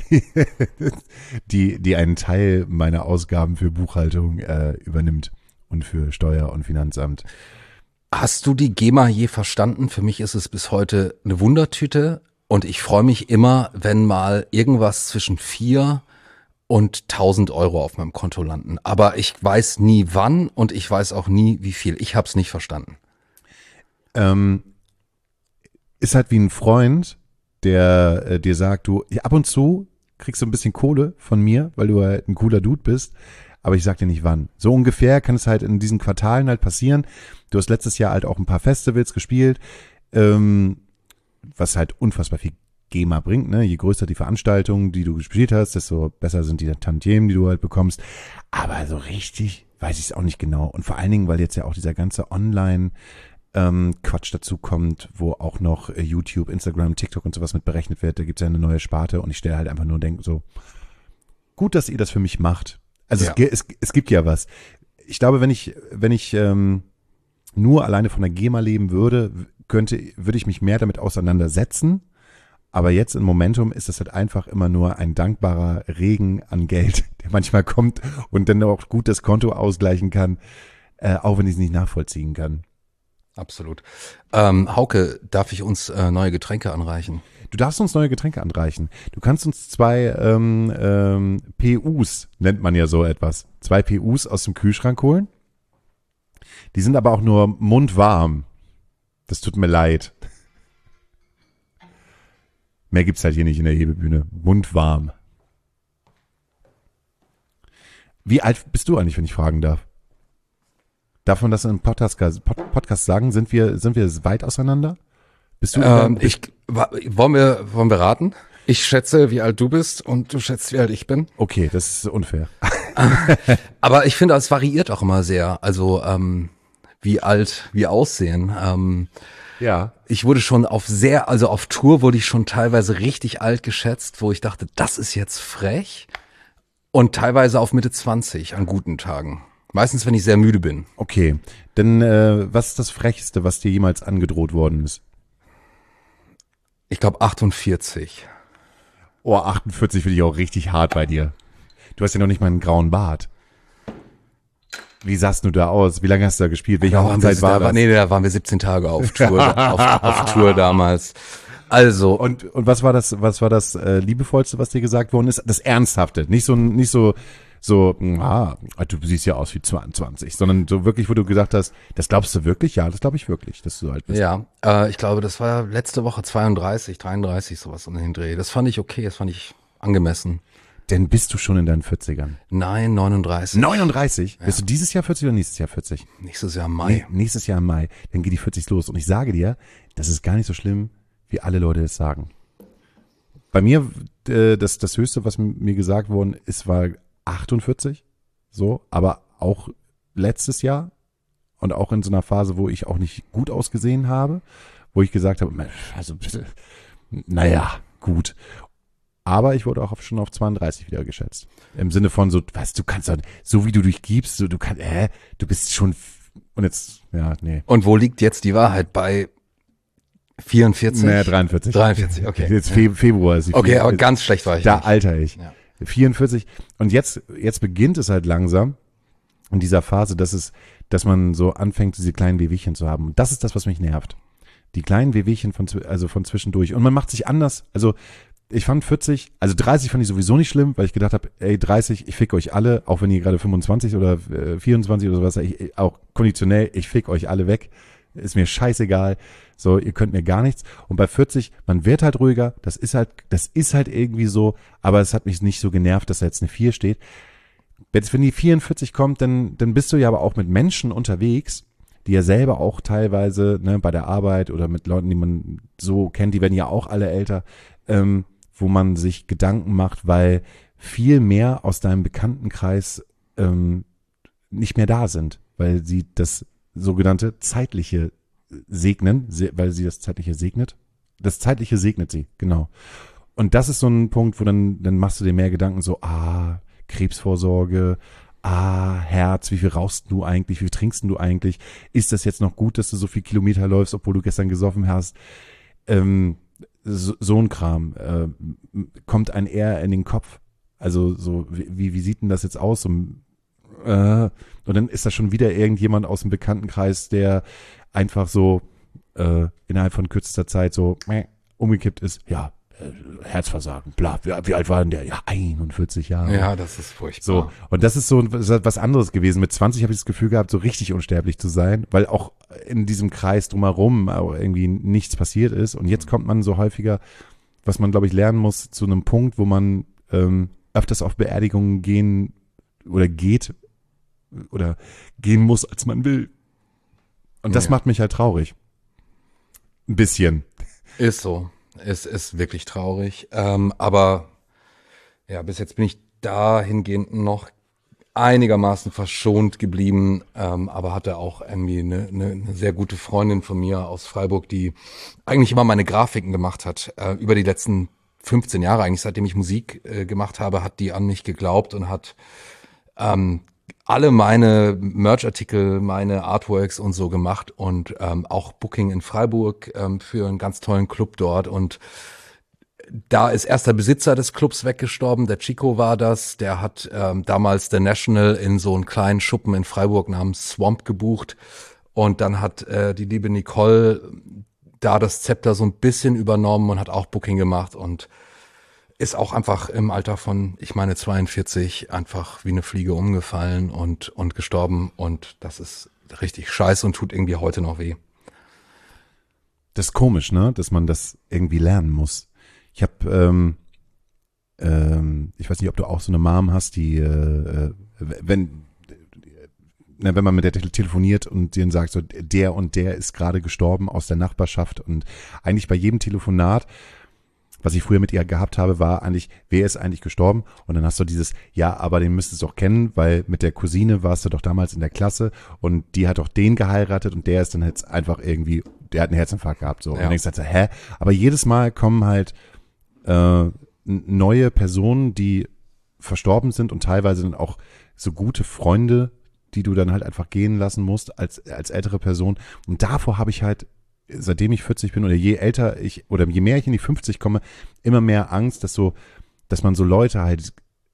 [SPEAKER 2] die, die einen Teil meiner Ausgaben für Buchhaltung äh, übernimmt und für Steuer- und Finanzamt.
[SPEAKER 3] Hast du die GEMA je verstanden? Für mich ist es bis heute eine Wundertüte und ich freue mich immer, wenn mal irgendwas zwischen vier und tausend Euro auf meinem Konto landen. Aber ich weiß nie wann und ich weiß auch nie wie viel. Ich habe es nicht verstanden.
[SPEAKER 2] Ähm, ist halt wie ein Freund, der äh, dir sagt, du, ja, ab und zu kriegst du ein bisschen Kohle von mir, weil du halt ein cooler Dude bist, aber ich sag dir nicht wann. So ungefähr kann es halt in diesen Quartalen halt passieren. Du hast letztes Jahr halt auch ein paar Festivals gespielt, ähm, was halt unfassbar viel GEMA bringt, ne? Je größer die Veranstaltung, die du gespielt hast, desto besser sind die Tantiemen, die du halt bekommst. Aber so richtig weiß ich es auch nicht genau. Und vor allen Dingen, weil jetzt ja auch dieser ganze Online- Ähm, Quatsch dazu kommt, wo auch noch äh, YouTube, Instagram, TikTok und sowas mit berechnet wird. Da gibt es ja eine neue Sparte und ich stelle halt einfach nur und denke so, gut, dass ihr das für mich macht. Also
[SPEAKER 3] Ja.
[SPEAKER 2] es, ge- es, es gibt ja was. Ich glaube, wenn ich, wenn ich ähm, nur alleine von der GEMA leben würde, könnte, würde ich mich mehr damit auseinandersetzen. Aber jetzt im Momentum ist es halt einfach immer nur ein dankbarer Regen an Geld, der manchmal kommt und dann auch gut das Konto ausgleichen kann, äh, auch wenn ich es nicht nachvollziehen kann.
[SPEAKER 3] Absolut. Ähm, Hauke, darf ich uns äh, neue Getränke anreichen?
[SPEAKER 2] Du darfst uns neue Getränke anreichen. Du kannst uns zwei ähm, ähm, P Us, nennt man ja so etwas, zwei P Us aus dem Kühlschrank holen. Die sind aber auch nur mundwarm. Das tut mir leid. Mehr gibt's halt hier nicht in der Hebebühne. Mundwarm. Wie alt bist du eigentlich, wenn ich fragen darf? Darf man das in einem Podcast, Pod- Podcast sagen? Sind wir, sind wir weit auseinander? Bist du?
[SPEAKER 3] Ähm, ich, wa- wollen wir, wollen wir raten? Ich schätze, wie alt du bist und du schätzt, wie alt ich bin.
[SPEAKER 2] Okay, das ist unfair.
[SPEAKER 3] Aber ich finde, es variiert auch immer sehr. Also ähm, wie alt wir aussehen. Ähm,
[SPEAKER 2] Ja.
[SPEAKER 3] ich wurde schon auf sehr, also auf Tour wurde ich schon teilweise richtig alt geschätzt, wo ich dachte, das ist jetzt frech. Und teilweise auf Mitte zwanzig an guten Tagen. Meistens, wenn ich sehr müde bin.
[SPEAKER 2] Okay, denn äh, was ist das Frechste, was dir jemals angedroht worden ist?
[SPEAKER 3] Ich glaube achtundvierzig.
[SPEAKER 2] Oh, achtundvierzig finde ich auch richtig hart bei dir. Du hast ja noch nicht mal einen grauen Bart. Wie sahst du da aus? Wie lange hast du da gespielt? Welche
[SPEAKER 3] Da waren wir,
[SPEAKER 2] Hochzeit war
[SPEAKER 3] da,
[SPEAKER 2] das?
[SPEAKER 3] nee, da waren wir siebzehn Tage auf Tour, auf, auf Tour damals. Also,
[SPEAKER 2] Und, und was war das, was war das äh, liebevollste, was dir gesagt worden ist? Das Ernsthafte, nicht so, nicht so, so, ah, du siehst ja aus wie zweiundzwanzig, sondern so wirklich, wo du gesagt hast, das glaubst du wirklich? Ja, das glaube ich wirklich, dass du alt bist.
[SPEAKER 3] ja, äh, ich glaube, das war letzte Woche zweiunddreißig, dreiunddreißig, sowas um den Dreh. Das fand ich okay, das fand ich angemessen.
[SPEAKER 2] Denn bist du schon in deinen vierzigern?
[SPEAKER 3] Nein, neununddreißig.
[SPEAKER 2] neununddreißig? Bist du dieses Jahr vierzig oder nächstes Jahr vierzig?
[SPEAKER 3] Nächstes Jahr im
[SPEAKER 2] Nee,
[SPEAKER 3] Mai.
[SPEAKER 2] nächstes Jahr im Mai, dann geht die vierzig los. Und ich sage dir, das ist gar nicht so schlimm, wie alle Leute es sagen. Bei mir, äh, das, das Höchste, was m- mir gesagt worden ist, war achtundvierzig. So, aber auch letztes Jahr und auch in so einer Phase, wo ich auch nicht gut ausgesehen habe, wo ich gesagt habe, also bitte, naja, gut. Aber ich wurde auch auf, schon auf zweiunddreißig wieder geschätzt. Im Sinne von so, was, du kannst doch, so wie du dich gibst, so, du kannst, äh, du bist schon, f- und jetzt, ja, nee.
[SPEAKER 3] Und wo liegt jetzt die Wahrheit? Bei vierundvierzig?
[SPEAKER 2] Nee, dreiundvierzig.
[SPEAKER 3] dreiundvierzig, okay.
[SPEAKER 2] Jetzt Fe- Februar ist die
[SPEAKER 3] Okay,
[SPEAKER 2] vier-
[SPEAKER 3] aber ganz schlecht war ich
[SPEAKER 2] Da
[SPEAKER 3] nicht.
[SPEAKER 2] alter ich.
[SPEAKER 3] Ja.
[SPEAKER 2] vierundvierzig. Und jetzt, jetzt beginnt es halt langsam in dieser Phase, dass es, dass man so anfängt, diese kleinen Wehwehchen zu haben. Und das ist das, was mich nervt. Die kleinen Wehwehchen von, zw- also von zwischendurch. Und man macht sich anders. Also, ich fand vierzig, also dreißig fand ich sowieso nicht schlimm, weil ich gedacht habe, ey, dreißig, ich fick euch alle, auch wenn ihr gerade fünfundzwanzig oder äh, vierundzwanzig oder sowas, ich, auch konditionell, ich fick euch alle weg. ist mir scheißegal, so, ihr könnt mir gar nichts. Und bei vierzig, man wird halt ruhiger, das ist halt, das ist halt irgendwie so, aber es hat mich nicht so genervt, dass da jetzt eine vier steht. Jetzt, wenn die vierundvierzig kommt, dann, dann bist du ja aber auch mit Menschen unterwegs, die ja selber auch teilweise, ne, bei der Arbeit oder mit Leuten, die man so kennt, die werden ja auch alle älter, ähm, wo man sich Gedanken macht, weil viel mehr aus deinem Bekanntenkreis ähm, nicht mehr da sind, weil sie das sogenannte zeitliche segnen, se- weil sie das zeitliche segnet. Das zeitliche segnet sie, genau. Und das ist so ein Punkt, wo dann, dann machst du dir mehr Gedanken, so, ah, Krebsvorsorge, ah, Herz, wie viel rauchst du eigentlich, wie viel trinkst du eigentlich? Ist das jetzt noch gut, dass du so viel Kilometer läufst, obwohl du gestern gesoffen hast? Ähm, so, so ein Kram äh, kommt ein eher in den Kopf. Also so, wie, wie sieht denn das jetzt aus? So, äh, und dann ist da schon wieder irgendjemand aus dem Bekanntenkreis, der einfach so äh, innerhalb von kürzester Zeit so äh, umgekippt ist. Ja, äh, Herzversagen, bla. Wie, wie alt war denn der? Ja, einundvierzig Jahre.
[SPEAKER 3] Ja, das ist furchtbar.
[SPEAKER 2] So, und das ist so was anderes gewesen. Mit zwanzig habe ich das Gefühl gehabt, so richtig unsterblich zu sein, weil auch in diesem Kreis drumherum irgendwie nichts passiert ist. Und jetzt kommt man so häufiger, was man, glaube ich, lernen muss, zu einem Punkt, wo man ähm, öfters auf Beerdigungen gehen oder geht oder gehen muss, als man will. Und das
[SPEAKER 3] Ja.
[SPEAKER 2] macht mich halt traurig. Ein bisschen.
[SPEAKER 3] Ist so. Es ist wirklich traurig. Ähm, aber ja, bis jetzt bin ich dahingehend noch einigermaßen verschont geblieben, ähm, aber hatte auch irgendwie eine, eine, eine sehr gute Freundin von mir aus Freiburg, die eigentlich immer meine Grafiken gemacht hat. Äh, über die letzten fünfzehn Jahre, eigentlich seitdem ich Musik äh, gemacht habe, hat die an mich geglaubt und hat ähm, alle meine Merch-Artikel, meine Artworks und so gemacht und ähm, auch Booking in Freiburg ähm, für einen ganz tollen Club dort. Und da ist erst der Besitzer des Clubs weggestorben, der Chico war das, der hat ähm, damals der National in so einen kleinen Schuppen in Freiburg namens Swamp gebucht und dann hat äh, die liebe Nicole da das Zepter so ein bisschen übernommen und hat auch Booking gemacht und ist auch einfach im Alter von, ich meine zweiundvierzig, einfach wie eine Fliege umgefallen und und gestorben und das ist richtig scheiße und tut irgendwie heute noch weh.
[SPEAKER 2] Das ist komisch, ne? Dass man das irgendwie lernen muss. Ich habe, ähm, ähm, ich weiß nicht, ob du auch so eine Mom hast, die, äh, wenn, na, wenn man mit der tele- telefoniert und denen sagt, so der und der ist gerade gestorben aus der Nachbarschaft und eigentlich bei jedem Telefonat, was ich früher mit ihr gehabt habe, war eigentlich, wer ist eigentlich gestorben? Und dann hast du dieses, ja, aber den müsstest du auch kennen, weil mit der Cousine warst du doch damals in der Klasse und die hat doch den geheiratet und der ist dann jetzt einfach irgendwie, der hat einen Herzinfarkt gehabt. So.
[SPEAKER 3] Ja.
[SPEAKER 2] Und dann denkst du halt so, hä? Aber jedes Mal kommen halt äh, neue Personen, die verstorben sind und teilweise dann auch so gute Freunde, die du dann halt einfach gehen lassen musst als, als ältere Person. Und davor habe ich halt, seitdem ich vierzig bin oder je älter ich oder je mehr ich in die fünfzig komme, immer mehr Angst, dass so, dass man so Leute halt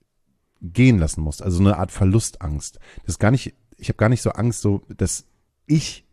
[SPEAKER 2] gehen lassen muss. Also so eine Art Verlustangst. Das ist gar nicht, ich habe gar nicht so Angst, so, dass ich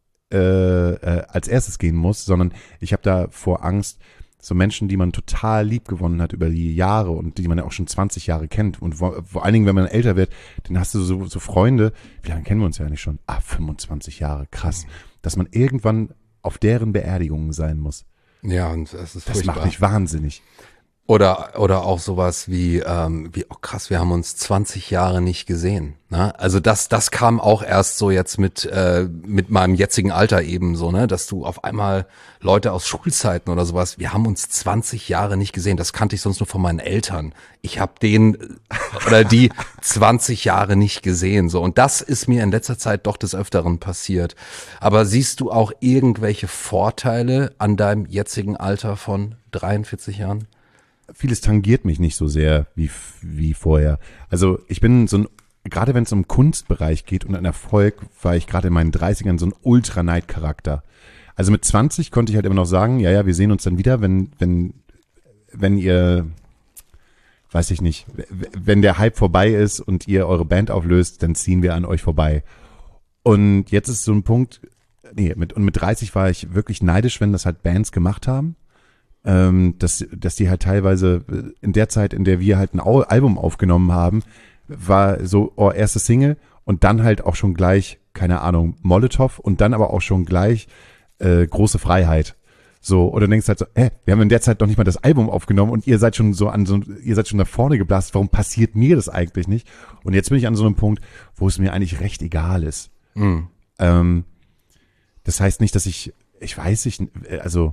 [SPEAKER 2] äh, äh, als erstes gehen muss, sondern ich habe da vor Angst, so Menschen, die man total lieb gewonnen hat über die Jahre und die man ja auch schon zwanzig Jahre kennt und vor, vor allen Dingen, wenn man älter wird, dann hast du so, so Freunde, wie lange kennen wir uns ja nicht schon? Ah, fünfundzwanzig Jahre, krass. Dass man irgendwann auf deren Beerdigungen sein muss.
[SPEAKER 3] Ja, und das ist
[SPEAKER 2] Das
[SPEAKER 3] furchtbar.
[SPEAKER 2] macht mich wahnsinnig.
[SPEAKER 3] Oder oder auch sowas wie ähm, wie oh krass, wir haben uns zwanzig Jahre nicht gesehen. Ne? Also das das kam auch erst so jetzt mit äh, mit meinem jetzigen Alter eben so, ne, dass du auf einmal Leute aus Schulzeiten oder sowas, wir haben uns zwanzig Jahre nicht gesehen. Das kannte ich sonst nur von meinen Eltern. Ich habe den oder die zwanzig Jahre nicht gesehen so und das ist mir in letzter Zeit doch des Öfteren passiert. Aber siehst du auch irgendwelche Vorteile an deinem jetzigen Alter von dreiundvierzig Jahren?
[SPEAKER 2] Vieles tangiert mich nicht so sehr wie, wie vorher. Also ich bin so ein, gerade wenn es um Kunstbereich geht und an Erfolg, war ich gerade in meinen dreißigern so ein Ultra-Neid-Charakter. Also mit zwanzig konnte ich halt immer noch sagen, ja, ja, wir sehen uns dann wieder, wenn, wenn, wenn ihr, weiß ich nicht, wenn der Hype vorbei ist und ihr eure Band auflöst, dann ziehen wir an euch vorbei. Und jetzt ist so ein Punkt, nee, mit, und mit dreißig war ich wirklich neidisch, wenn das halt Bands gemacht haben. Ähm, dass, dass die halt teilweise in der Zeit, in der wir halt ein Au- Album aufgenommen haben, war so, oh, erste Single und dann halt auch schon gleich keine Ahnung, Molotow und dann aber auch schon gleich äh, große Freiheit. So, oder denkst halt so, hä, wir haben in der Zeit noch nicht mal das Album aufgenommen und ihr seid schon so an so, ihr seid schon nach vorne geblasst, warum passiert mir das eigentlich nicht? Und jetzt bin ich an so einem Punkt, wo es mir eigentlich recht egal ist.
[SPEAKER 3] Mhm.
[SPEAKER 2] Ähm, das heißt nicht, dass ich, ich weiß nicht, also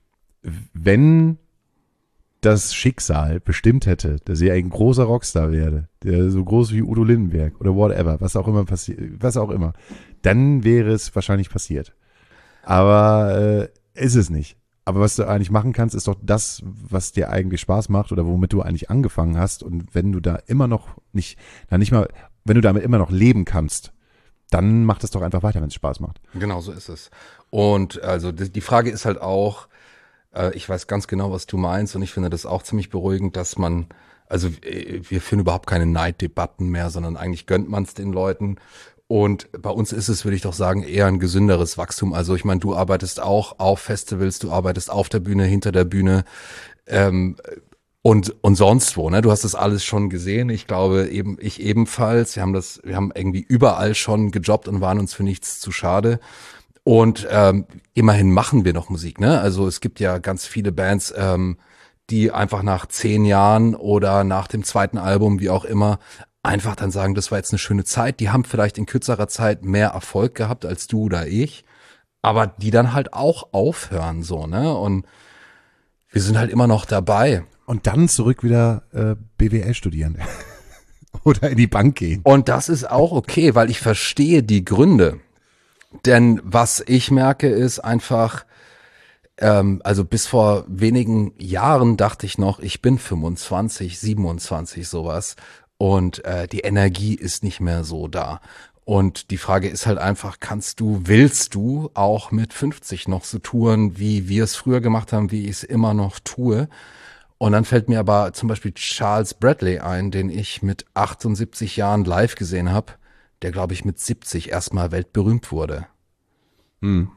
[SPEAKER 2] wenn das Schicksal bestimmt hätte, dass ich ein großer Rockstar werde, der so groß wie Udo Lindenberg oder whatever, was auch immer passiert, was auch immer, dann wäre es wahrscheinlich passiert. Aber äh, ist es nicht. Aber was du eigentlich machen kannst, ist doch das, was dir eigentlich Spaß macht oder womit du eigentlich angefangen hast. Und wenn du da immer noch nicht, na nicht mal, wenn du damit immer noch leben kannst, dann macht es doch einfach weiter, wenn es Spaß macht.
[SPEAKER 3] Genau, so ist es. Und also die, die Frage ist halt auch, äh, ich weiß ganz genau, was du meinst und ich finde das auch ziemlich beruhigend, dass man, also wir führen überhaupt keine Neiddebatten mehr, sondern eigentlich gönnt man es den Leuten. Und bei uns ist es, würde ich doch sagen, eher ein gesünderes Wachstum. Also ich meine, du arbeitest auch auf Festivals, du arbeitest auf der Bühne, hinter der Bühne ähm, und und sonst wo. Ne? Du hast das alles schon gesehen. Ich glaube eben, ich ebenfalls. Wir haben das, wir haben irgendwie überall schon gejobbt und waren uns für nichts zu schade. Und ähm, immerhin machen wir noch Musik. Ne? Also es gibt ja ganz viele Bands, ähm, die einfach nach zehn Jahren oder nach dem zweiten Album, wie auch immer, einfach dann sagen, das war jetzt eine schöne Zeit. Die haben vielleicht in kürzerer Zeit mehr Erfolg gehabt als du oder ich, aber die dann halt auch aufhören so, ne? Und wir sind halt immer noch dabei.
[SPEAKER 2] Und dann zurück wieder äh, B W L studieren oder in die Bank gehen.
[SPEAKER 3] Und das ist auch okay, weil ich verstehe die Gründe. Denn was ich merke ist einfach, ähm, also bis vor wenigen Jahren dachte ich noch, ich bin fünfundzwanzig, siebenundzwanzig sowas. Und äh, die Energie ist nicht mehr so da. Und die Frage ist halt einfach, kannst du, willst du auch mit fünfzig noch so touren, wie wir es früher gemacht haben, wie ich es immer noch tue? Und dann fällt mir aber zum Beispiel Charles Bradley ein, den ich mit achtundsiebzig Jahren live gesehen habe, der, glaube ich, mit siebzig erstmal weltberühmt wurde.
[SPEAKER 2] Hm.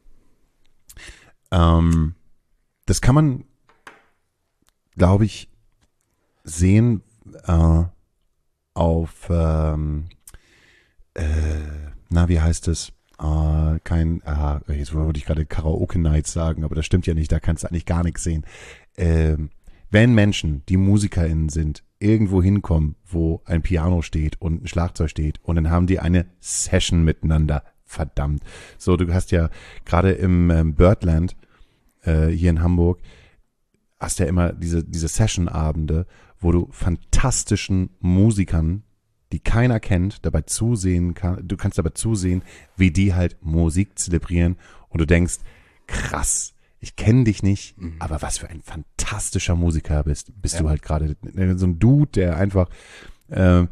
[SPEAKER 2] Ähm, das kann man, glaube ich, sehen, äh, auf, ähm, äh, na, wie heißt es? Äh, kein, äh, jetzt wollte ich gerade Karaoke Nights sagen, aber das stimmt ja nicht, da kannst du eigentlich gar nichts sehen. Ähm, wenn Menschen, die MusikerInnen sind, irgendwo hinkommen, wo ein Piano steht und ein Schlagzeug steht und dann haben die eine Session miteinander, verdammt. So, du hast ja gerade im ähm, Birdland äh, hier in Hamburg, hast ja immer diese, diese Session-Abende, wo du fantastischen Musikern, die keiner kennt, dabei zusehen kann, du kannst dabei zusehen, wie die halt Musik zelebrieren und du denkst, krass, ich kenne dich nicht, mhm. aber was für ein fantastischer Musiker bist, bist ja. du halt gerade. So ein Dude, der einfach äh,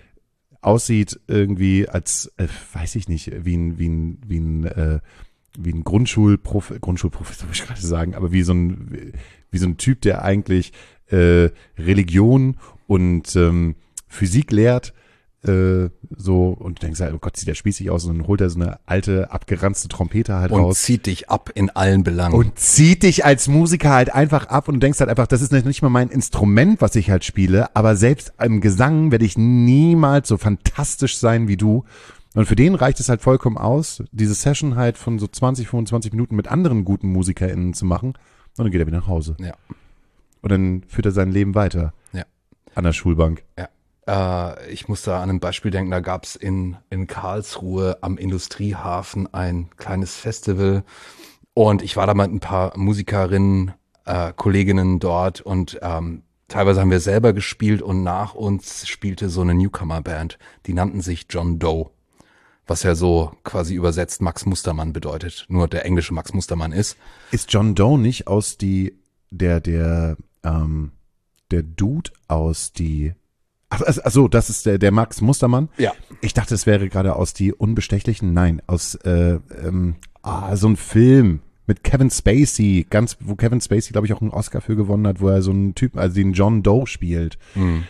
[SPEAKER 2] aussieht irgendwie als, äh, weiß ich nicht, wie ein, wie ein, wie ein, äh, wie ein Grundschulprof, Grundschulprofessor, würde ich gerade sagen, aber wie so ein, wie so ein Typ, der eigentlich äh, Religion und ähm, Physik lehrt, äh, so, und du denkst halt, oh Gott, sieht der spießig aus, und dann holt er so eine alte, abgeranzte Trompete halt
[SPEAKER 3] und
[SPEAKER 2] raus.
[SPEAKER 3] Und zieht dich ab in allen Belangen.
[SPEAKER 2] Und zieht dich als Musiker halt einfach ab und du denkst halt einfach, das ist nicht mal mein Instrument, was ich halt spiele, aber selbst im Gesang werde ich niemals so fantastisch sein wie du. Und für den reicht es halt vollkommen aus, diese Session halt von so zwanzig, fünfundzwanzig Minuten mit anderen guten MusikerInnen zu machen, und dann geht er wieder nach Hause.
[SPEAKER 3] Ja.
[SPEAKER 2] Und dann führt er sein Leben weiter.
[SPEAKER 3] Ja.
[SPEAKER 2] An der Schulbank.
[SPEAKER 3] Ja. Äh, ich muss da an ein Beispiel denken, da gab es in, in Karlsruhe am Industriehafen ein kleines Festival und ich war da mit ein paar Musikerinnen, äh, Kolleginnen dort und ähm, teilweise haben wir selber gespielt und nach uns spielte so eine Newcomer-Band, die nannten sich John Doe, was ja so quasi übersetzt Max Mustermann bedeutet, nur der englische Max Mustermann ist.
[SPEAKER 2] Ist John Doe nicht aus die, der, der, ähm, der Dude aus die Ach, also das ist der, der Max Mustermann.
[SPEAKER 3] Ja.
[SPEAKER 2] Ich dachte, es wäre gerade aus Die Unbestechlichen. Nein, aus äh, ähm, ah, so ein Film mit Kevin Spacey, ganz, wo Kevin Spacey, glaube ich, auch einen Oscar für gewonnen hat, wo er so einen Typen, also den John Doe spielt. Mhm.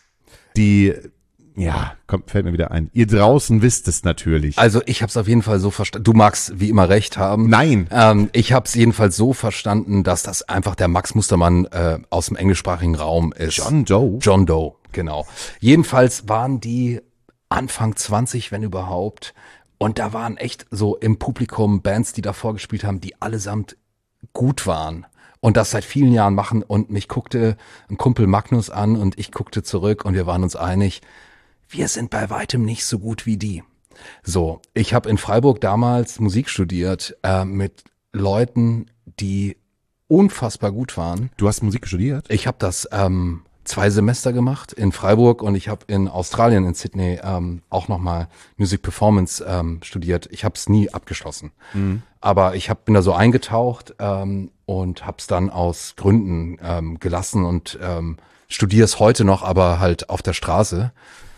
[SPEAKER 2] Die, ja, kommt, fällt mir wieder ein. Ihr draußen wisst es natürlich.
[SPEAKER 3] Also ich habe es auf jeden Fall so verstanden. Du magst wie immer recht haben.
[SPEAKER 2] Nein.
[SPEAKER 3] Ähm, ich habe es jedenfalls so verstanden, dass das einfach der Max Mustermann äh, aus dem englischsprachigen Raum ist.
[SPEAKER 2] John Doe?
[SPEAKER 3] John Doe, genau. Jedenfalls waren die Anfang zwanzig, wenn überhaupt. Und da waren echt so im Publikum Bands, die davor gespielt haben, die allesamt gut waren. Und das seit vielen Jahren machen. Und mich guckte ein Kumpel Magnus an und ich guckte zurück und wir waren uns einig, wir sind bei weitem nicht so gut wie die. So, ich habe in Freiburg damals Musik studiert äh, mit Leuten, die unfassbar gut waren.
[SPEAKER 2] Du hast Musik studiert?
[SPEAKER 3] Ich habe das ähm, zwei Semester gemacht in Freiburg und ich habe in Australien, in Sydney, ähm, auch nochmal Music Performance ähm, studiert. Ich habe es nie abgeschlossen. Mhm. Aber ich hab, bin da so eingetaucht ähm, und habe es dann aus Gründen ähm, gelassen und ähm, studiere es heute noch, aber halt auf der Straße.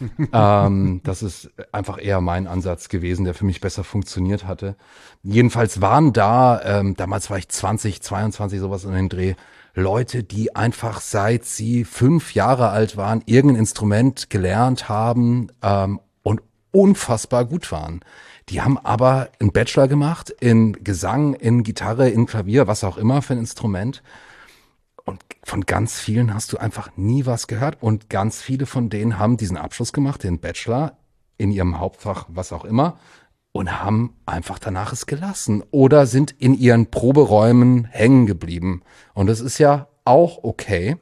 [SPEAKER 3] ähm, das ist einfach eher mein Ansatz gewesen, der für mich besser funktioniert hatte. Jedenfalls waren da, ähm, damals war ich zwanzig, zweiundzwanzig, sowas in den Dreh, Leute, die einfach seit sie fünf Jahre alt waren, irgendein Instrument gelernt haben ähm, und unfassbar gut waren. Die haben aber einen Bachelor gemacht in Gesang, in Gitarre, in Klavier, was auch immer für ein Instrument. Und von ganz vielen hast du einfach nie was gehört. Und ganz viele von denen haben diesen Abschluss gemacht, den Bachelor in ihrem Hauptfach, was auch immer, und haben einfach danach es gelassen oder sind in ihren Proberäumen hängen geblieben. Und das ist ja auch okay.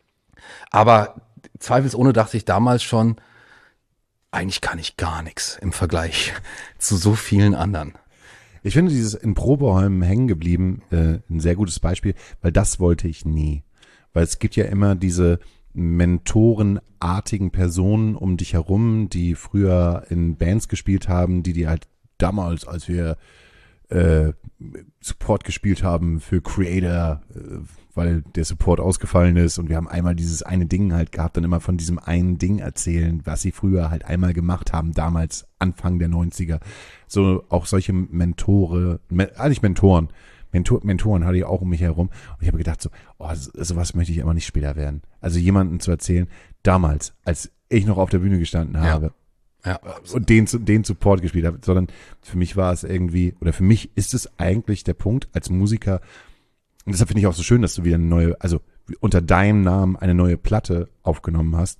[SPEAKER 3] Aber zweifelsohne dachte ich damals schon, eigentlich kann ich gar nichts im Vergleich zu so vielen anderen.
[SPEAKER 2] Ich finde dieses in Proberäumen hängen geblieben äh, ein sehr gutes Beispiel, weil das wollte ich nie. Weil es gibt ja immer diese mentorenartigen Personen um dich herum, die früher in Bands gespielt haben, die die halt damals, als wir äh, Support gespielt haben für Creator, äh, weil der Support ausgefallen ist und wir haben einmal dieses eine Ding halt gehabt, dann immer von diesem einen Ding erzählen, was sie früher halt einmal gemacht haben, damals Anfang der neunziger. So auch solche Mentore, eigentlich Mentoren, Mentor, Mentoren hatte ich auch um mich herum und ich habe gedacht so, oh, sowas möchte ich aber nicht später werden. Also jemanden zu erzählen, damals, als ich noch auf der Bühne gestanden habe,
[SPEAKER 3] ja. Ja,
[SPEAKER 2] und den, den Support gespielt habe, sondern für mich war es irgendwie, oder für mich ist es eigentlich der Punkt als Musiker. Und deshalb finde ich auch so schön, dass du wieder eine neue, also unter deinem Namen eine neue Platte aufgenommen hast,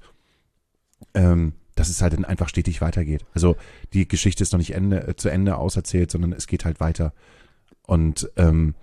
[SPEAKER 2] ähm, dass es halt dann einfach stetig weitergeht. Also die Geschichte ist noch nicht Ende, äh, zu Ende auserzählt, sondern es geht halt weiter. Und ähm,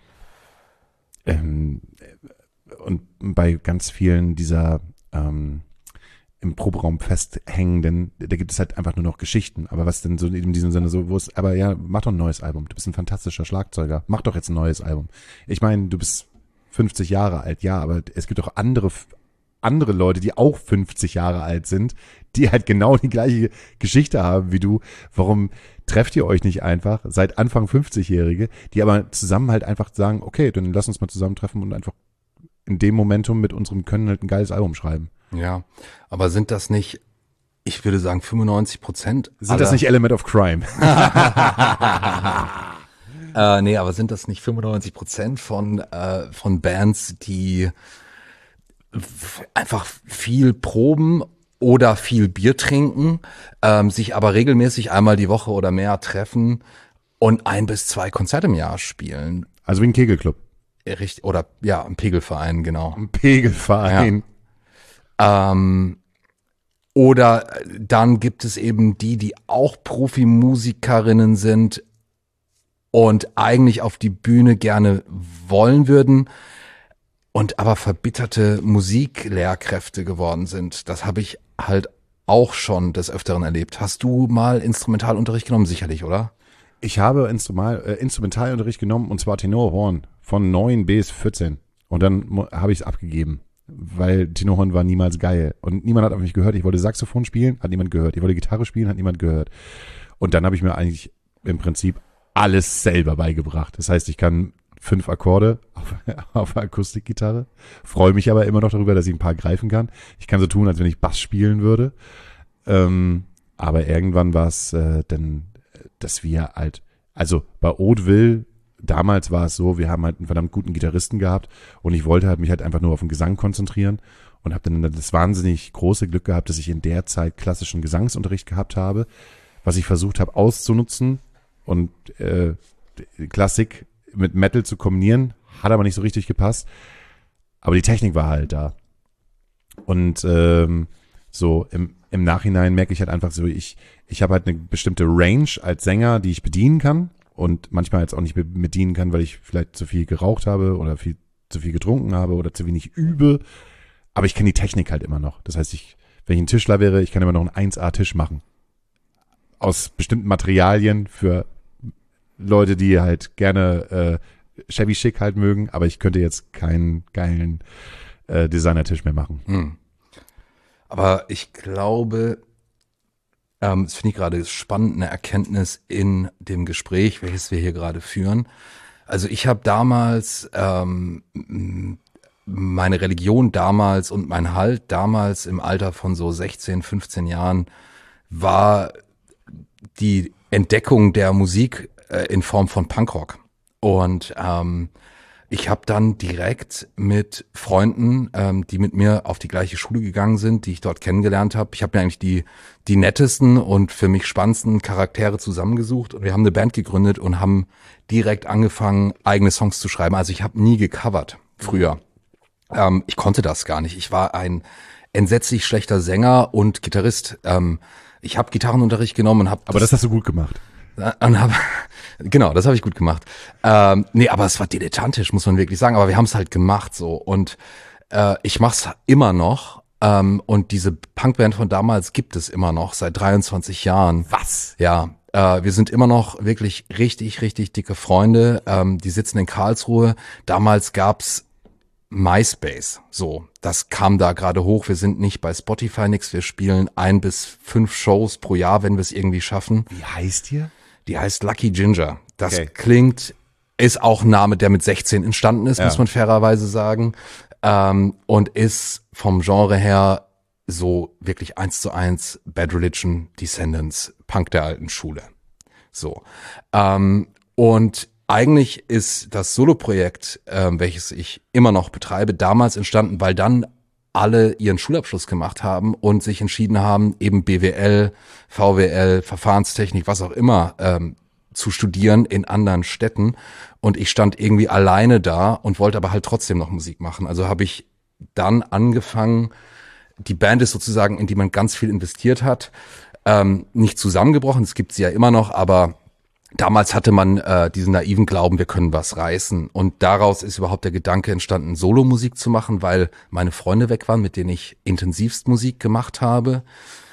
[SPEAKER 2] ähm, und bei ganz vielen dieser ähm, im Proberaum festhängenden, da gibt es halt einfach nur noch Geschichten. Aber was denn so in diesem Sinne so, wo es, aber ja, mach doch ein neues Album. Du bist ein fantastischer Schlagzeuger. Mach doch jetzt ein neues Album. Ich meine, du bist fünfzig Jahre alt, ja, aber es gibt auch andere, andere Leute, die auch fünfzig Jahre alt sind, die halt genau die gleiche Geschichte haben wie du. Warum trefft ihr euch nicht einfach, seid Anfang fünfzig-Jährige, die aber zusammen halt einfach sagen, okay, dann lass uns mal zusammentreffen und einfach in dem Momentum mit unserem Können halt ein geiles Album schreiben.
[SPEAKER 3] Ja, aber sind das nicht, ich würde sagen fünfundneunzig Prozent
[SPEAKER 2] Sind das nicht Element of Crime?
[SPEAKER 3] äh, nee, aber sind das nicht fünfundneunzig Prozent von, äh, von Bands, die f- einfach viel proben oder viel Bier trinken, ähm, sich aber regelmäßig einmal die Woche oder mehr treffen und ein bis zwei Konzerte im Jahr spielen?
[SPEAKER 2] Also wie ein Kegelclub.
[SPEAKER 3] Richtig, oder ja, ein Pegelverein, genau.
[SPEAKER 2] Ein Pegelverein.
[SPEAKER 3] Ja. Ähm, oder dann gibt es eben die, die auch Profimusikerinnen sind und eigentlich auf die Bühne gerne wollen würden und aber verbitterte Musiklehrkräfte geworden sind. Das habe ich halt auch schon des Öfteren erlebt. Hast du mal Instrumentalunterricht genommen? Sicherlich, oder?
[SPEAKER 2] Ich habe Instrumental, äh, Instrumentalunterricht genommen und zwar Tenorhorn von neun bis vierzehn und dann mo- habe ich es abgegeben. Weil Tenorhorn war niemals geil. Und niemand hat auf mich gehört. Ich wollte Saxophon spielen, hat niemand gehört. Ich wollte Gitarre spielen, hat niemand gehört. Und dann habe ich mir eigentlich im Prinzip alles selber beigebracht. Das heißt, ich kann fünf Akkorde auf, auf Akustikgitarre, freue mich aber immer noch darüber, dass ich ein paar greifen kann. Ich kann so tun, als wenn ich Bass spielen würde. Ähm, aber irgendwann war es äh, dann, dass wir halt, also bei Hauteville, damals war es so, wir haben halt einen verdammt guten Gitarristen gehabt und ich wollte halt mich halt einfach nur auf den Gesang konzentrieren und habe dann das wahnsinnig große Glück gehabt, dass ich in der Zeit klassischen Gesangsunterricht gehabt habe, was ich versucht habe auszunutzen und äh, Klassik mit Metal zu kombinieren, hat aber nicht so richtig gepasst, aber die Technik war halt da. Und ähm, So im, im Nachhinein merke ich halt einfach so, ich, ich habe halt eine bestimmte Range als Sänger, die ich bedienen kann und manchmal jetzt auch nicht bedienen kann, weil ich vielleicht zu viel geraucht habe oder viel, zu viel getrunken habe oder zu wenig übe. Aber ich kenne die Technik halt immer noch. Das heißt, ich, wenn ich ein Tischler wäre, ich kann immer noch einen eins A Tisch machen. Aus bestimmten Materialien für Leute, die halt gerne äh, Chevy Chic halt mögen, aber ich könnte jetzt keinen geilen äh, Designertisch mehr machen.
[SPEAKER 3] Hm. Aber ich glaube, ähm, das finde ich gerade spannend, eine Erkenntnis in dem Gespräch, welches wir hier gerade führen. Also ich habe damals ähm, meine Religion damals und mein Halt damals im Alter von so sechzehn, fünfzehn Jahren war die Entdeckung der Musik äh, in Form von Punkrock. Und ähm, ich habe dann direkt mit Freunden, ähm, die mit mir auf die gleiche Schule gegangen sind, die ich dort kennengelernt habe. Ich habe mir eigentlich die die nettesten und für mich spannendsten Charaktere zusammengesucht und wir haben eine Band gegründet und haben direkt angefangen, eigene Songs zu schreiben. Also ich habe nie gecovert früher. Ähm, ich konnte das gar nicht. Ich war ein entsetzlich schlechter Sänger und Gitarrist. Ähm, ich habe Gitarrenunterricht genommen und habe
[SPEAKER 2] Aber das, das hast du gut gemacht.
[SPEAKER 3] Und hab, genau, das habe ich gut gemacht. Ähm, nee, aber es war dilettantisch, muss man wirklich sagen. Aber wir haben es halt gemacht so. Und äh, ich mach's immer noch. Ähm, und diese Punkband von damals gibt es immer noch, seit dreiundzwanzig Jahren.
[SPEAKER 2] Was?
[SPEAKER 3] Ja, äh, wir sind immer noch wirklich richtig, richtig dicke Freunde. Ähm, die sitzen in Karlsruhe. Damals gab's MySpace, so, das kam da gerade hoch. Wir sind nicht bei Spotify nix. Wir spielen ein bis fünf Shows pro Jahr, wenn wir es irgendwie schaffen.
[SPEAKER 2] Wie heißt ihr?
[SPEAKER 3] Die heißt Lucky Ginger. Das
[SPEAKER 2] Okay.
[SPEAKER 3] klingt, ist auch ein Name, der mit sechzehn entstanden ist,
[SPEAKER 2] Ja.
[SPEAKER 3] muss man fairerweise sagen. Ähm, und ist vom Genre her so wirklich eins zu eins Bad Religion, Descendants, Punk der alten Schule. So. Ähm, und eigentlich ist das Soloprojekt, ähm, welches ich immer noch betreibe, damals entstanden, weil dann alle ihren Schulabschluss gemacht haben und sich entschieden haben, eben B W L, V W L, Verfahrenstechnik, was auch immer, ähm, zu studieren in anderen Städten. Und ich stand irgendwie alleine da und wollte aber halt trotzdem noch Musik machen. Also habe ich dann angefangen, die Band ist sozusagen, in die man ganz viel investiert hat, ähm, nicht zusammengebrochen, es gibt sie ja immer noch, aber damals hatte man äh, diesen naiven Glauben, wir können was reißen. Und daraus ist überhaupt der Gedanke entstanden, Solomusik zu machen, weil meine Freunde weg waren, mit denen ich intensivst Musik gemacht habe.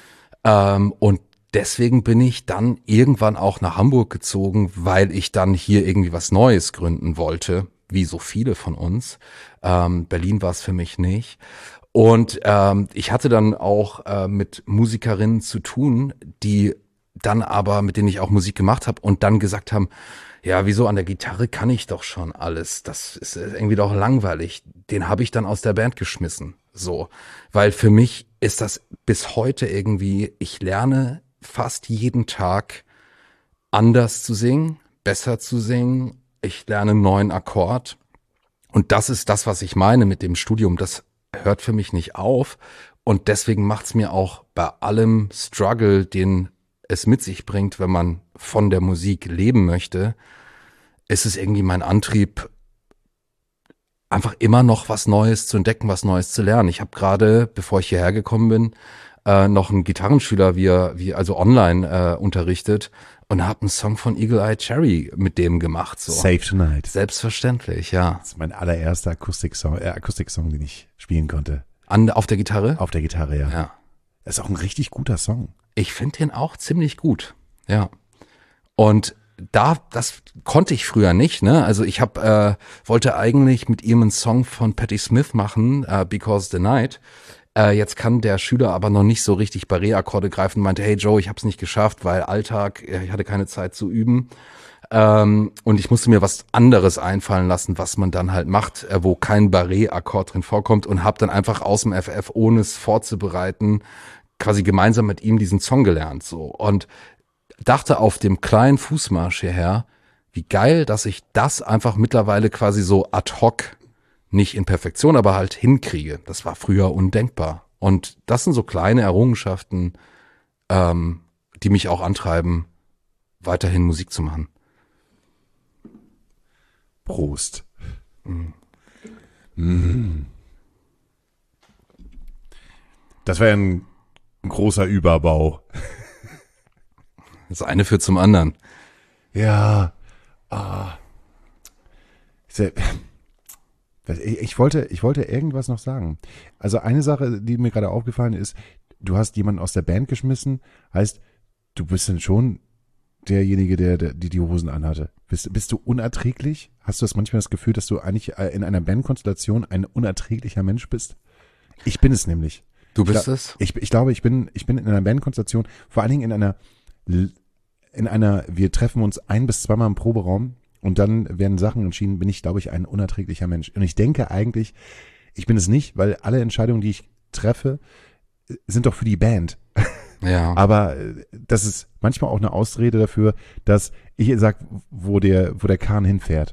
[SPEAKER 3] Ähm, und deswegen bin ich dann irgendwann auch nach Hamburg gezogen, weil ich dann hier irgendwie was Neues gründen wollte, wie so viele von uns. Ähm, Berlin war es für mich nicht. Und ähm, ich hatte dann auch äh, mit Musikerinnen zu tun, die dann aber, mit denen ich auch Musik gemacht habe und dann gesagt haben, ja, wieso, an der Gitarre kann ich doch schon alles, das ist irgendwie doch langweilig. Den habe ich dann aus der Band geschmissen, so, weil für mich ist das bis heute irgendwie, ich lerne fast jeden Tag anders zu singen, besser zu singen, ich lerne einen neuen Akkord und das ist das, was ich meine mit dem Studium, das hört für mich nicht auf und deswegen macht's mir auch bei allem Struggle, den es mit sich bringt, wenn man von der Musik leben möchte, ist es irgendwie mein Antrieb, einfach immer noch was Neues zu entdecken, was Neues zu lernen. Ich habe gerade, bevor ich hierher gekommen bin, äh, noch einen Gitarrenschüler, wie er, wie also online äh, unterrichtet und habe einen Song von Eagle Eye Cherry mit dem gemacht. So.
[SPEAKER 2] Save Tonight.
[SPEAKER 3] Selbstverständlich, ja.
[SPEAKER 2] Das ist mein allererster Akustik-Song, äh, Akustik-Song, den ich spielen konnte.
[SPEAKER 3] An, auf der Gitarre?
[SPEAKER 2] Auf der Gitarre, ja.
[SPEAKER 3] Ja.
[SPEAKER 2] Das ist auch ein richtig guter Song.
[SPEAKER 3] Ich finde den auch ziemlich gut, ja. Und da, das konnte ich früher nicht, ne? Also ich habe äh, wollte eigentlich mit ihm einen Song von Patti Smith machen, uh, Because the Night. Äh, jetzt kann der Schüler aber noch nicht so richtig Barré-Akkorde greifen. Meinte, hey Joe, ich habe es nicht geschafft, weil Alltag, ich hatte keine Zeit zu üben. Ähm, und ich musste mir was anderes einfallen lassen, was man dann halt macht, äh, wo kein Barré-Akkord drin vorkommt und habe dann einfach aus dem F F, ohne es vorzubereiten, quasi gemeinsam mit ihm diesen Song gelernt, so. Und dachte auf dem kleinen Fußmarsch hierher, wie geil, dass ich das einfach mittlerweile quasi so ad hoc, nicht in Perfektion, aber halt hinkriege. Das war früher undenkbar. Und das sind so kleine Errungenschaften, ähm, die mich auch antreiben, weiterhin Musik zu machen.
[SPEAKER 2] Prost. Mm. Mm. Das war ja ein ein großer Überbau.
[SPEAKER 3] Das eine führt zum anderen.
[SPEAKER 2] Ja. Ah. Ich wollte, ich wollte irgendwas noch sagen. Also eine Sache, die mir gerade aufgefallen ist, du hast jemanden aus der Band geschmissen, heißt, du bist dann schon derjenige, der, der die, die Hosen anhatte. Bist, bist du unerträglich? Hast du das manchmal das Gefühl, dass du eigentlich in einer Bandkonstellation ein unerträglicher Mensch bist? Ich bin es nämlich.
[SPEAKER 3] Du bist
[SPEAKER 2] ich,
[SPEAKER 3] es?
[SPEAKER 2] Ich, ich glaube, ich bin, ich bin in einer Bandkonstellation, vor allen Dingen in einer, in einer, wir treffen uns ein bis zweimal im Proberaum und dann werden Sachen entschieden, bin ich, glaube ich, ein unerträglicher Mensch. Und ich denke eigentlich, ich bin es nicht, weil alle Entscheidungen, die ich treffe, sind doch für die Band.
[SPEAKER 3] Ja.
[SPEAKER 2] Aber das ist manchmal auch eine Ausrede dafür, dass ich sag, wo der, wo der Kahn hinfährt.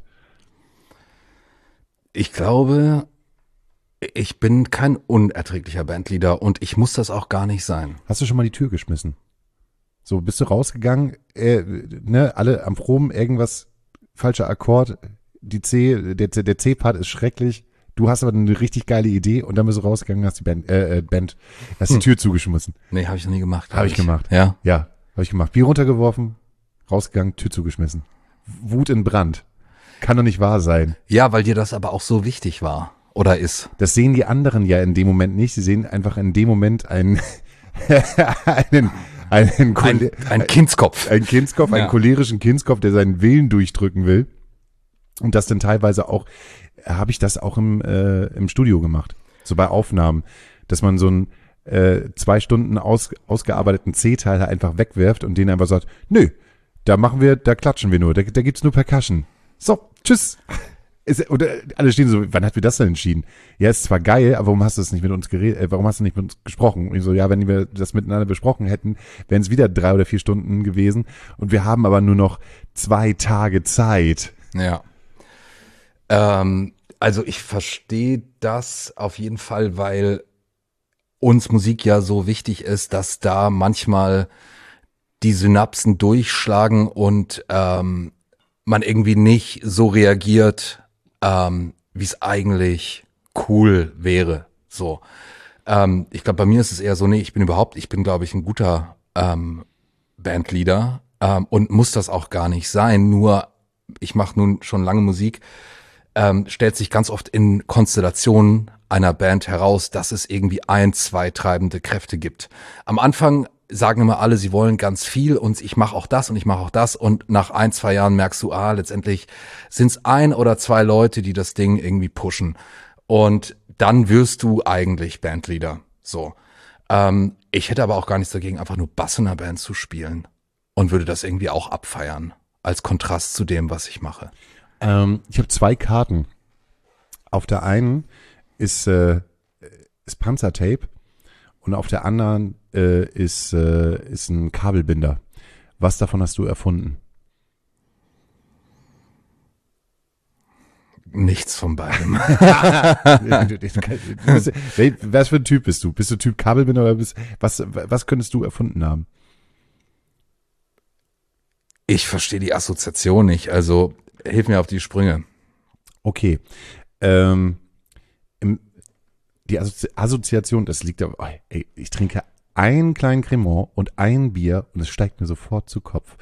[SPEAKER 3] Ich glaube, ich bin kein unerträglicher Bandleader und ich muss das auch gar nicht sein.
[SPEAKER 2] Hast du schon mal die Tür geschmissen? So, bist du rausgegangen, äh, ne, alle am Proben, irgendwas, falscher Akkord, die C, der, der C-Part ist schrecklich. Du hast aber eine richtig geile Idee und dann bist du rausgegangen, hast die Band, äh, Band, hast die Tür zugeschmissen.
[SPEAKER 3] Nee, habe ich noch nie gemacht.
[SPEAKER 2] Habe hab ich gemacht.
[SPEAKER 3] Ja?
[SPEAKER 2] Ja, habe ich gemacht. Bier runtergeworfen, rausgegangen, Tür zugeschmissen. Wut in Brand. Kann doch nicht wahr sein.
[SPEAKER 3] Ja, weil dir das aber auch so wichtig war oder ist.
[SPEAKER 2] Das sehen die anderen ja in dem Moment nicht. Sie sehen einfach in dem Moment einen, einen, einen,
[SPEAKER 3] Ein, ein Kindskopf.
[SPEAKER 2] Ein Kindskopf,
[SPEAKER 3] Ja.
[SPEAKER 2] einen cholerischen Kindskopf, der seinen Willen durchdrücken will. Und das dann teilweise auch, habe ich das auch im, äh, im Studio gemacht. So bei Aufnahmen, dass man so einen äh, zwei Stunden aus, ausgearbeiteten C-Teil einfach wegwirft und den einfach sagt, nö, da machen wir, da klatschen wir nur, da, da gibt's nur Percussion. So, tschüss. Ist, oder alle stehen so, wann hat wir das denn entschieden? Ja, ist zwar geil, aber warum hast du das nicht mit uns geredet, äh, warum hast du nicht mit uns gesprochen? Und ich so, ja, wenn wir das miteinander besprochen hätten, wären es wieder drei oder vier Stunden gewesen und wir haben aber nur noch zwei Tage Zeit.
[SPEAKER 3] Ja. Ähm, also ich verstehe das auf jeden Fall, weil uns Musik ja so wichtig ist, dass da manchmal die Synapsen durchschlagen und ähm, man irgendwie nicht so reagiert, ähm, wie es eigentlich cool wäre. So, ähm, ich glaube, bei mir ist es eher so, nee, ich bin überhaupt, ich bin, glaube ich, ein guter ähm, Bandleader ähm, und muss das auch gar nicht sein. Nur ich mache nun schon lange Musik. Ähm, stellt sich ganz oft in Konstellationen einer Band heraus, dass es irgendwie ein, zwei treibende Kräfte gibt. Am Anfang sagen immer alle, sie wollen ganz viel und ich mache auch das und ich mache auch das und nach ein, zwei Jahren merkst du, ah, letztendlich sind es ein oder zwei Leute, die das Ding irgendwie pushen und dann wirst du eigentlich Bandleader. So, ähm, ich hätte aber auch gar nichts dagegen, einfach nur Bass in einer Band zu spielen und würde das irgendwie auch abfeiern als Kontrast zu dem, was ich mache.
[SPEAKER 2] Ähm, ich habe zwei Karten. Auf der einen ist, äh, ist Panzertape und auf der anderen äh, ist, äh, ist ein Kabelbinder. Was davon hast du erfunden?
[SPEAKER 3] Nichts von beidem.
[SPEAKER 2] Was für ein Typ bist du? Bist du Typ Kabelbinder oder bist, was, was könntest du erfunden haben?
[SPEAKER 3] Ich verstehe die Assoziation nicht, also hilf mir auf die Sprünge.
[SPEAKER 2] Okay. Ähm, im, die Assozi Assoziation, das liegt aber, oh, ey, ich trinke einen kleinen Cremant und ein Bier und es steigt mir sofort zu Kopf.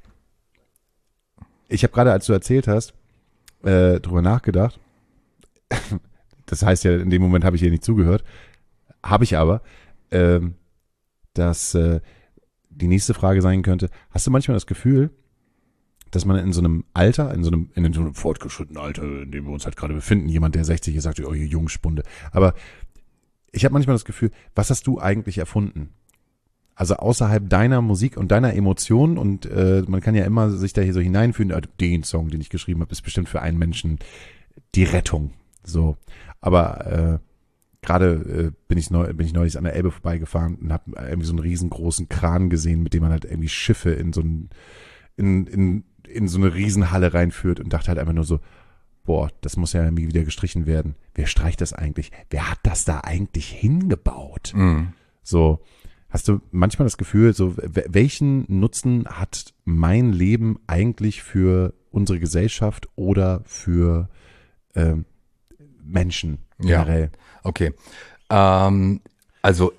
[SPEAKER 2] Ich habe gerade, als du erzählt hast, äh, drüber nachgedacht. Das heißt ja, in dem Moment habe ich dir nicht zugehört. Habe ich aber, ähm, dass äh, die nächste Frage sein könnte, hast du manchmal das Gefühl, dass man in so einem Alter, in so einem, in so einem fortgeschrittenen Alter, in dem wir uns halt gerade befinden, jemand, der sechzig ist, sagt, oh, ihr Jungspunde. Aber ich habe manchmal das Gefühl, was hast du eigentlich erfunden? Also außerhalb deiner Musik und deiner Emotionen und äh, man kann ja immer sich da hier so hineinfühlen, äh, den Song, den ich geschrieben habe, ist bestimmt für einen Menschen die Rettung. So, aber äh, gerade äh, bin ich neu, bin ich neulich an der Elbe vorbeigefahren und habe irgendwie so einen riesengroßen Kran gesehen, mit dem man halt irgendwie Schiffe in so ein, in, in in so eine Riesenhalle reinführt und dachte halt einfach nur so, boah, das muss ja irgendwie wieder gestrichen werden. Wer streicht das eigentlich? Wer hat das da eigentlich hingebaut?
[SPEAKER 3] Mhm.
[SPEAKER 2] So, hast du manchmal das Gefühl, so welchen Nutzen hat mein Leben eigentlich für unsere Gesellschaft oder für ähm, Menschen generell?
[SPEAKER 3] Ja, okay. Ähm, also ich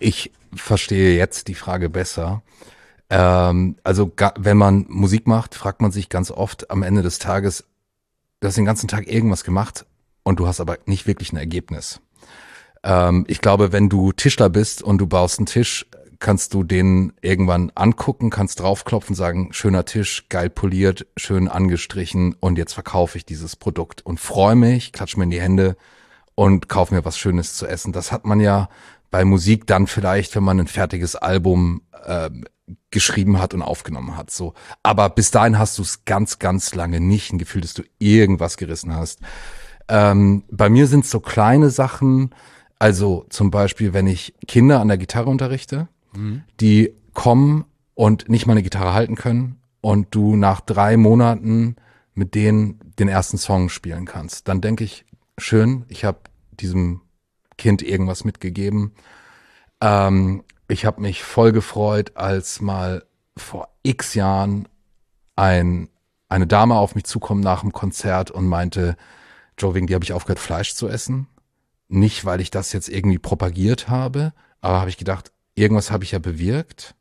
[SPEAKER 3] verstehe jetzt die Frage besser. Ähm, also ga, wenn man Musik macht, fragt man sich ganz oft am Ende des Tages, du hast den ganzen Tag irgendwas gemacht und du hast aber nicht wirklich ein Ergebnis. Ähm, ich glaube, wenn du Tischler bist und du baust einen Tisch, kannst du den irgendwann angucken, kannst draufklopfen, sagen, schöner Tisch, geil poliert, schön angestrichen und jetzt verkaufe ich dieses Produkt und freue mich, klatsch mir in die Hände und kaufe mir was Schönes zu essen. Das hat man ja bei Musik dann vielleicht, wenn man ein fertiges Album äh, geschrieben hat und aufgenommen hat. So, aber bis dahin hast du es ganz, ganz lange nicht ein Gefühl, dass du irgendwas gerissen hast. Ähm, bei mir sind es so kleine Sachen, also zum Beispiel, wenn ich Kinder an der Gitarre unterrichte, mhm. die kommen und nicht mal eine Gitarre halten können und du nach drei Monaten mit denen den ersten Song spielen kannst, dann denke ich, schön, ich habe diesem Kind irgendwas mitgegeben. Ähm, ich habe mich voll gefreut, als mal vor x Jahren ein, eine Dame auf mich zukommt nach dem Konzert und meinte, Joe, wegen dir habe ich aufgehört, Fleisch zu essen. Nicht, weil ich das jetzt irgendwie propagiert habe, aber habe ich gedacht, irgendwas habe ich ja bewirkt.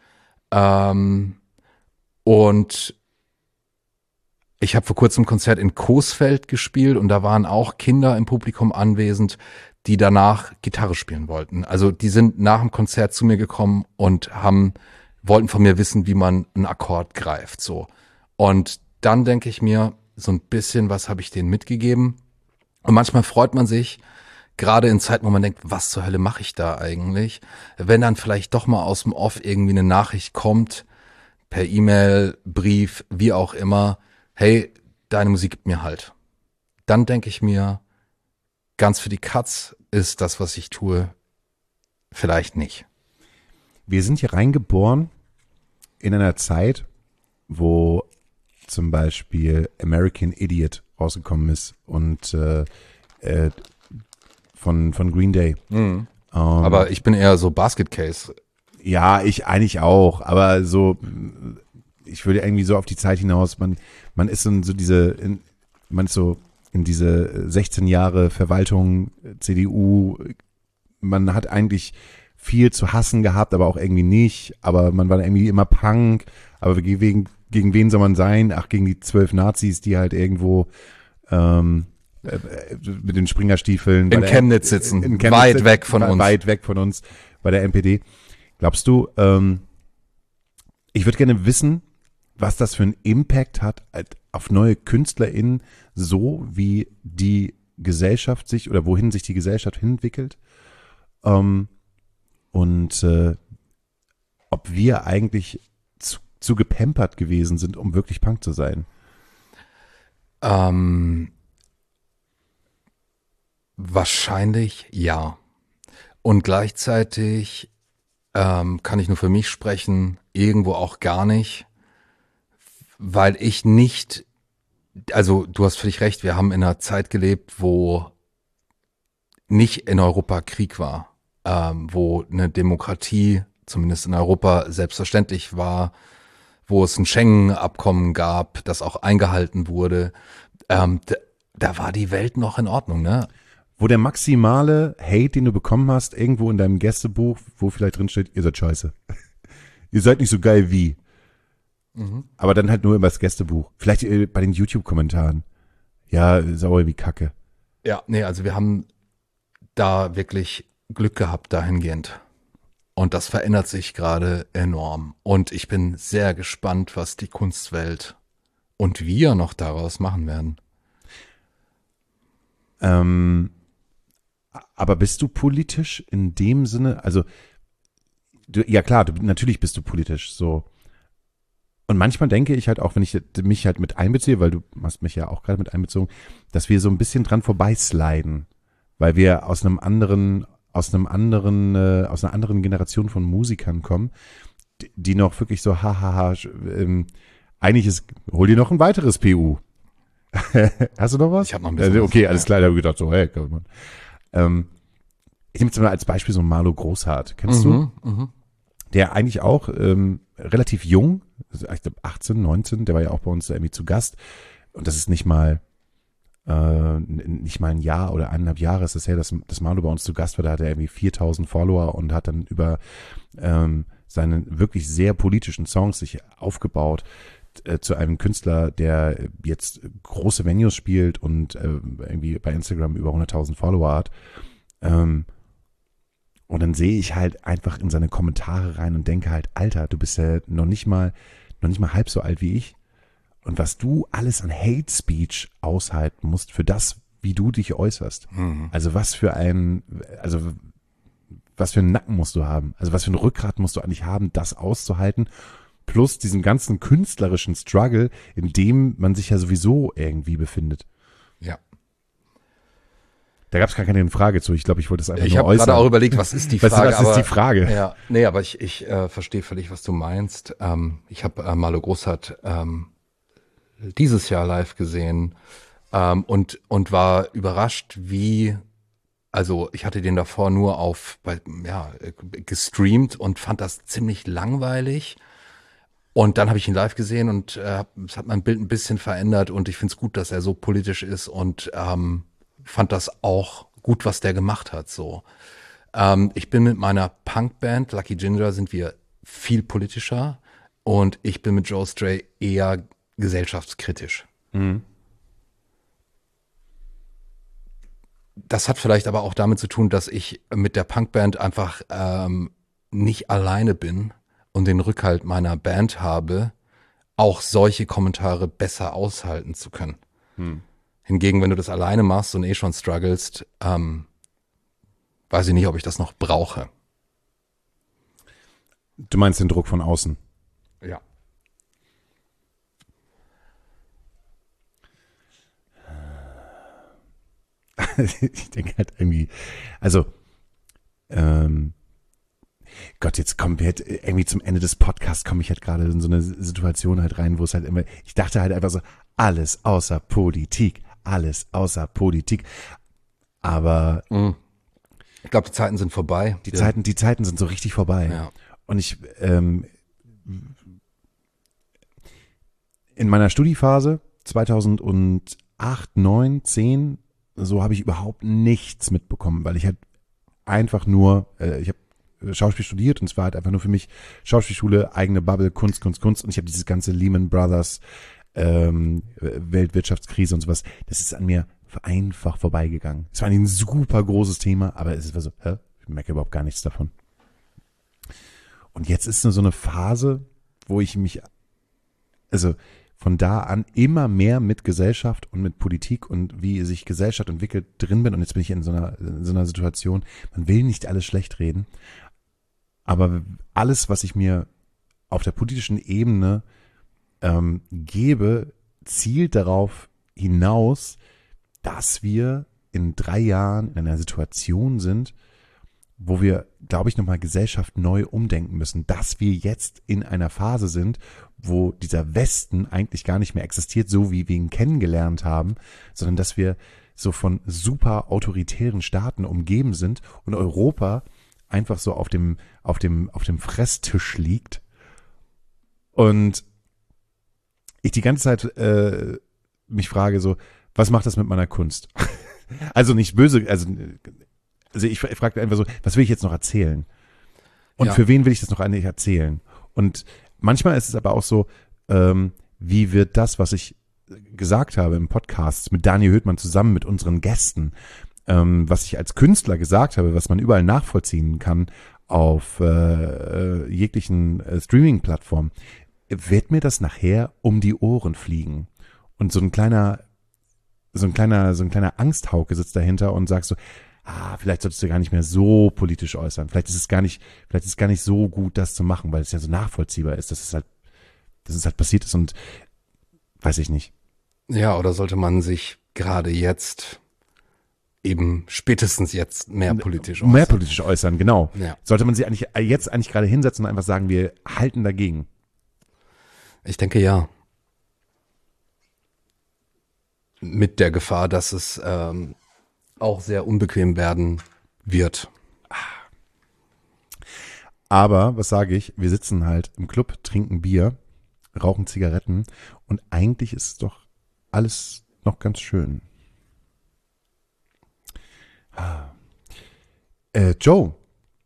[SPEAKER 3] Ähm, und ich habe vor kurzem ein Konzert in Coesfeld gespielt und da waren auch Kinder im Publikum anwesend, die danach Gitarre spielen wollten. Also die sind nach dem Konzert zu mir gekommen und haben wollten von mir wissen, wie man einen Akkord greift. So. Und dann denke ich mir, so ein bisschen, was habe ich denen mitgegeben? Und manchmal freut man sich, gerade in Zeiten, wo man denkt, was zur Hölle mache ich da eigentlich? Wenn dann vielleicht doch mal aus dem Off irgendwie eine Nachricht kommt, per E-Mail, Brief, wie auch immer, hey, deine Musik gibt mir Halt. Dann denke ich mir, ganz für die Katz ist das, was ich tue, vielleicht nicht.
[SPEAKER 2] Wir sind hier reingeboren in einer Zeit, wo zum Beispiel American Idiot rausgekommen ist und äh, äh, von, von Green Day.
[SPEAKER 3] Mhm. Um, aber ich bin eher so Basket Case.
[SPEAKER 2] Ja, ich eigentlich auch, aber so, ich würde irgendwie so auf die Zeit hinaus, man, man ist in so diese, in, man ist so in diese sechzehn Jahre Verwaltung, C D U, man hat eigentlich viel zu hassen gehabt, aber auch irgendwie nicht, aber man war irgendwie immer Punk, aber gegen, gegen wen soll man sein? Ach, gegen die zwölf Nazis, die halt irgendwo ähm, äh, mit den Springerstiefeln
[SPEAKER 3] in Chemnitz sitzen, in Chemnitz weit sitzen, weg von uns.
[SPEAKER 2] Weit weg von uns bei der M P D. Glaubst du, ähm, ich würde gerne wissen, was das für einen Impact hat auf neue KünstlerInnen, so wie die Gesellschaft sich oder wohin sich die Gesellschaft hinentwickelt. Ähm, und äh, ob wir eigentlich zu, zu gepampert gewesen sind, um wirklich Punk zu sein.
[SPEAKER 3] Ähm, wahrscheinlich ja. Und gleichzeitig ähm, kann ich nur für mich sprechen, irgendwo auch gar nicht, weil ich nicht, also du hast völlig recht, wir haben in einer Zeit gelebt, wo nicht in Europa Krieg war, ähm, wo eine Demokratie, zumindest in Europa, selbstverständlich war, wo es ein Schengen-Abkommen gab, das auch eingehalten wurde. Ähm, da, da war die Welt noch in Ordnung, ne?
[SPEAKER 2] Wo der maximale Hate, den du bekommen hast, irgendwo in deinem Gästebuch, wo vielleicht drin steht, ihr seid scheiße. Ihr seid nicht so geil wie. Mhm. Aber dann halt nur über das Gästebuch. Vielleicht äh, bei den YouTube-Kommentaren. Ja, sauer wie Kacke.
[SPEAKER 3] Ja, nee, also wir haben da wirklich Glück gehabt dahingehend. Und das verändert sich gerade enorm. Und ich bin sehr gespannt, was die Kunstwelt und wir noch daraus machen werden.
[SPEAKER 2] Ähm, aber bist du politisch in dem Sinne? Also, du, ja klar, du, natürlich bist du politisch, so. Und manchmal denke ich halt auch, wenn ich mich halt mit einbeziehe, weil du hast mich ja auch gerade mit einbezogen, dass wir so ein bisschen dran vorbeisliden, weil wir aus einem anderen, aus einem anderen, äh, aus einer anderen Generation von Musikern kommen, die, die noch wirklich so, hahaha, ähm, eigentlich ist, hol dir noch ein weiteres P U. Hast du noch was?
[SPEAKER 3] Ich habe noch ein bisschen.
[SPEAKER 2] Okay,
[SPEAKER 3] was,
[SPEAKER 2] alles
[SPEAKER 3] ja.
[SPEAKER 2] klar, da habe ich gedacht, so, hey, komm mal. Ähm, ich nehme jetzt mal als Beispiel so Marlo Großhardt. Kennst
[SPEAKER 3] Mhm,
[SPEAKER 2] du?
[SPEAKER 3] mhm.
[SPEAKER 2] Der eigentlich auch ähm, relativ jung, also ich glaube achtzehn, neunzehn, der war ja auch bei uns irgendwie zu Gast. Und das ist nicht mal, äh, nicht mal ein Jahr oder eineinhalb Jahre ist es her, dass, dass Manu bei uns zu Gast war, da hat er irgendwie viertausend Follower und hat dann über ähm, seine wirklich sehr politischen Songs sich aufgebaut äh, zu einem Künstler, der jetzt große Venues spielt und äh, irgendwie bei Instagram über hunderttausend Follower hat. Ähm, und dann sehe ich halt einfach in seine Kommentare rein und denke halt, Alter, du bist ja noch nicht mal, noch nicht mal halb so alt wie ich. Und was du alles an Hate Speech aushalten musst für das, wie du dich äußerst. Mhm. Also was für ein, also was für einen Nacken musst du haben? Also was für ein Rückgrat musst du eigentlich haben, das auszuhalten? Plus diesen ganzen künstlerischen Struggle, in dem man sich ja sowieso irgendwie befindet.
[SPEAKER 3] Ja.
[SPEAKER 2] Da gab es gar keine Frage zu. Ich glaube, ich wollte es einfach
[SPEAKER 3] ich
[SPEAKER 2] nur
[SPEAKER 3] äußern.
[SPEAKER 2] Ich
[SPEAKER 3] habe gerade auch überlegt, was ist die
[SPEAKER 2] Frage?
[SPEAKER 3] Frage?
[SPEAKER 2] Was, was
[SPEAKER 3] aber,
[SPEAKER 2] ist die Frage?
[SPEAKER 3] Ja, nee, aber ich, ich äh, verstehe völlig, was du meinst. Ähm, ich habe äh, Malo Großardt ähm, dieses Jahr live gesehen ähm, und und war überrascht, wie, also ich hatte den davor nur auf, bei, ja, gestreamt und fand das ziemlich langweilig. Und dann habe ich ihn live gesehen und äh, es hat mein Bild ein bisschen verändert und ich finde es gut, dass er so politisch ist und ähm, fand das auch gut, was der gemacht hat. So, ähm, ich bin mit meiner Punkband Lucky Ginger sind wir viel politischer und ich bin mit Joe Stray eher gesellschaftskritisch. Mhm. Das hat vielleicht aber auch damit zu tun, dass ich mit der Punkband einfach ähm, nicht alleine bin und den Rückhalt meiner Band habe, auch solche Kommentare besser aushalten zu können. Hm. Hingegen, wenn du das alleine machst und eh schon strugglest, ähm, weiß ich nicht, ob ich das noch brauche.
[SPEAKER 2] Du meinst den Druck von außen?
[SPEAKER 3] Ja.
[SPEAKER 2] Ich denke halt irgendwie, also, ähm, Gott, jetzt kommen wir halt irgendwie zum Ende des Podcasts, komme ich halt gerade in so eine Situation halt rein, wo es halt immer, ich dachte halt einfach so, alles außer Politik, alles außer Politik. Aber
[SPEAKER 3] mhm. ich glaube, die Zeiten sind vorbei.
[SPEAKER 2] Die ja. Zeiten, die Zeiten sind so richtig vorbei.
[SPEAKER 3] Ja.
[SPEAKER 2] Und ich, ähm, in meiner Studiephase zweitausendacht, neun, zehn, so habe ich überhaupt nichts mitbekommen, weil ich halt einfach nur, äh, ich habe Schauspiel studiert und es war halt einfach nur für mich Schauspielschule, eigene Bubble, Kunst, Kunst, Kunst und ich habe dieses ganze Lehman Brothers, ähm, Weltwirtschaftskrise und sowas, das ist an mir einfach vorbeigegangen. Es war ein super großes Thema, aber es war so, hä? Ich merke überhaupt gar nichts davon. Und jetzt ist nur so eine Phase, wo ich mich, also von da an immer mehr mit Gesellschaft und mit Politik und wie sich Gesellschaft entwickelt drin bin und jetzt bin ich in so einer, in so einer Situation, man will nicht alles schlecht reden, aber alles, was ich mir auf der politischen Ebene ähm, gebe, zielt darauf hinaus, dass wir in drei Jahren in einer Situation sind, wo wir, glaube ich, nochmal Gesellschaft neu umdenken müssen, dass wir jetzt in einer Phase sind, wo dieser Westen eigentlich gar nicht mehr existiert, so wie wir ihn kennengelernt haben, sondern dass wir so von super autoritären Staaten umgeben sind und Europa einfach so auf dem, auf dem, auf dem Fresstisch liegt und ich die ganze Zeit äh, mich frage so, was macht das mit meiner Kunst? Also nicht böse, also, also ich, ich frage einfach so, was will ich jetzt noch erzählen? Und ja. Für wen will ich das noch eigentlich erzählen? Und manchmal ist es aber auch so, ähm, wie wird das, was ich gesagt habe im Podcast mit Daniel Höhtmann zusammen mit unseren Gästen, ähm, was ich als Künstler gesagt habe, was man überall nachvollziehen kann auf äh, jeglichen äh, Streaming-Plattformen, wird mir das nachher um die Ohren fliegen. Und so ein kleiner, so ein kleiner, so ein kleiner Angsthauke sitzt dahinter und sagt so, ah, vielleicht solltest du gar nicht mehr so politisch äußern. Vielleicht ist es gar nicht, vielleicht ist es gar nicht so gut, das zu machen, weil es ja so nachvollziehbar ist, dass es halt, dass es halt passiert ist und weiß ich nicht.
[SPEAKER 3] Ja, oder sollte man sich gerade jetzt eben spätestens jetzt mehr politisch äußern?
[SPEAKER 2] Mehr politisch äußern, genau.
[SPEAKER 3] Ja.
[SPEAKER 2] Sollte man sich eigentlich jetzt eigentlich gerade hinsetzen und einfach sagen, wir halten dagegen?
[SPEAKER 3] Ich denke ja. Mit der Gefahr, dass es ähm, auch sehr unbequem werden wird.
[SPEAKER 2] Aber, was sage ich, wir sitzen halt im Club, trinken Bier, rauchen Zigaretten und eigentlich ist es doch alles noch ganz schön. Äh, Joe,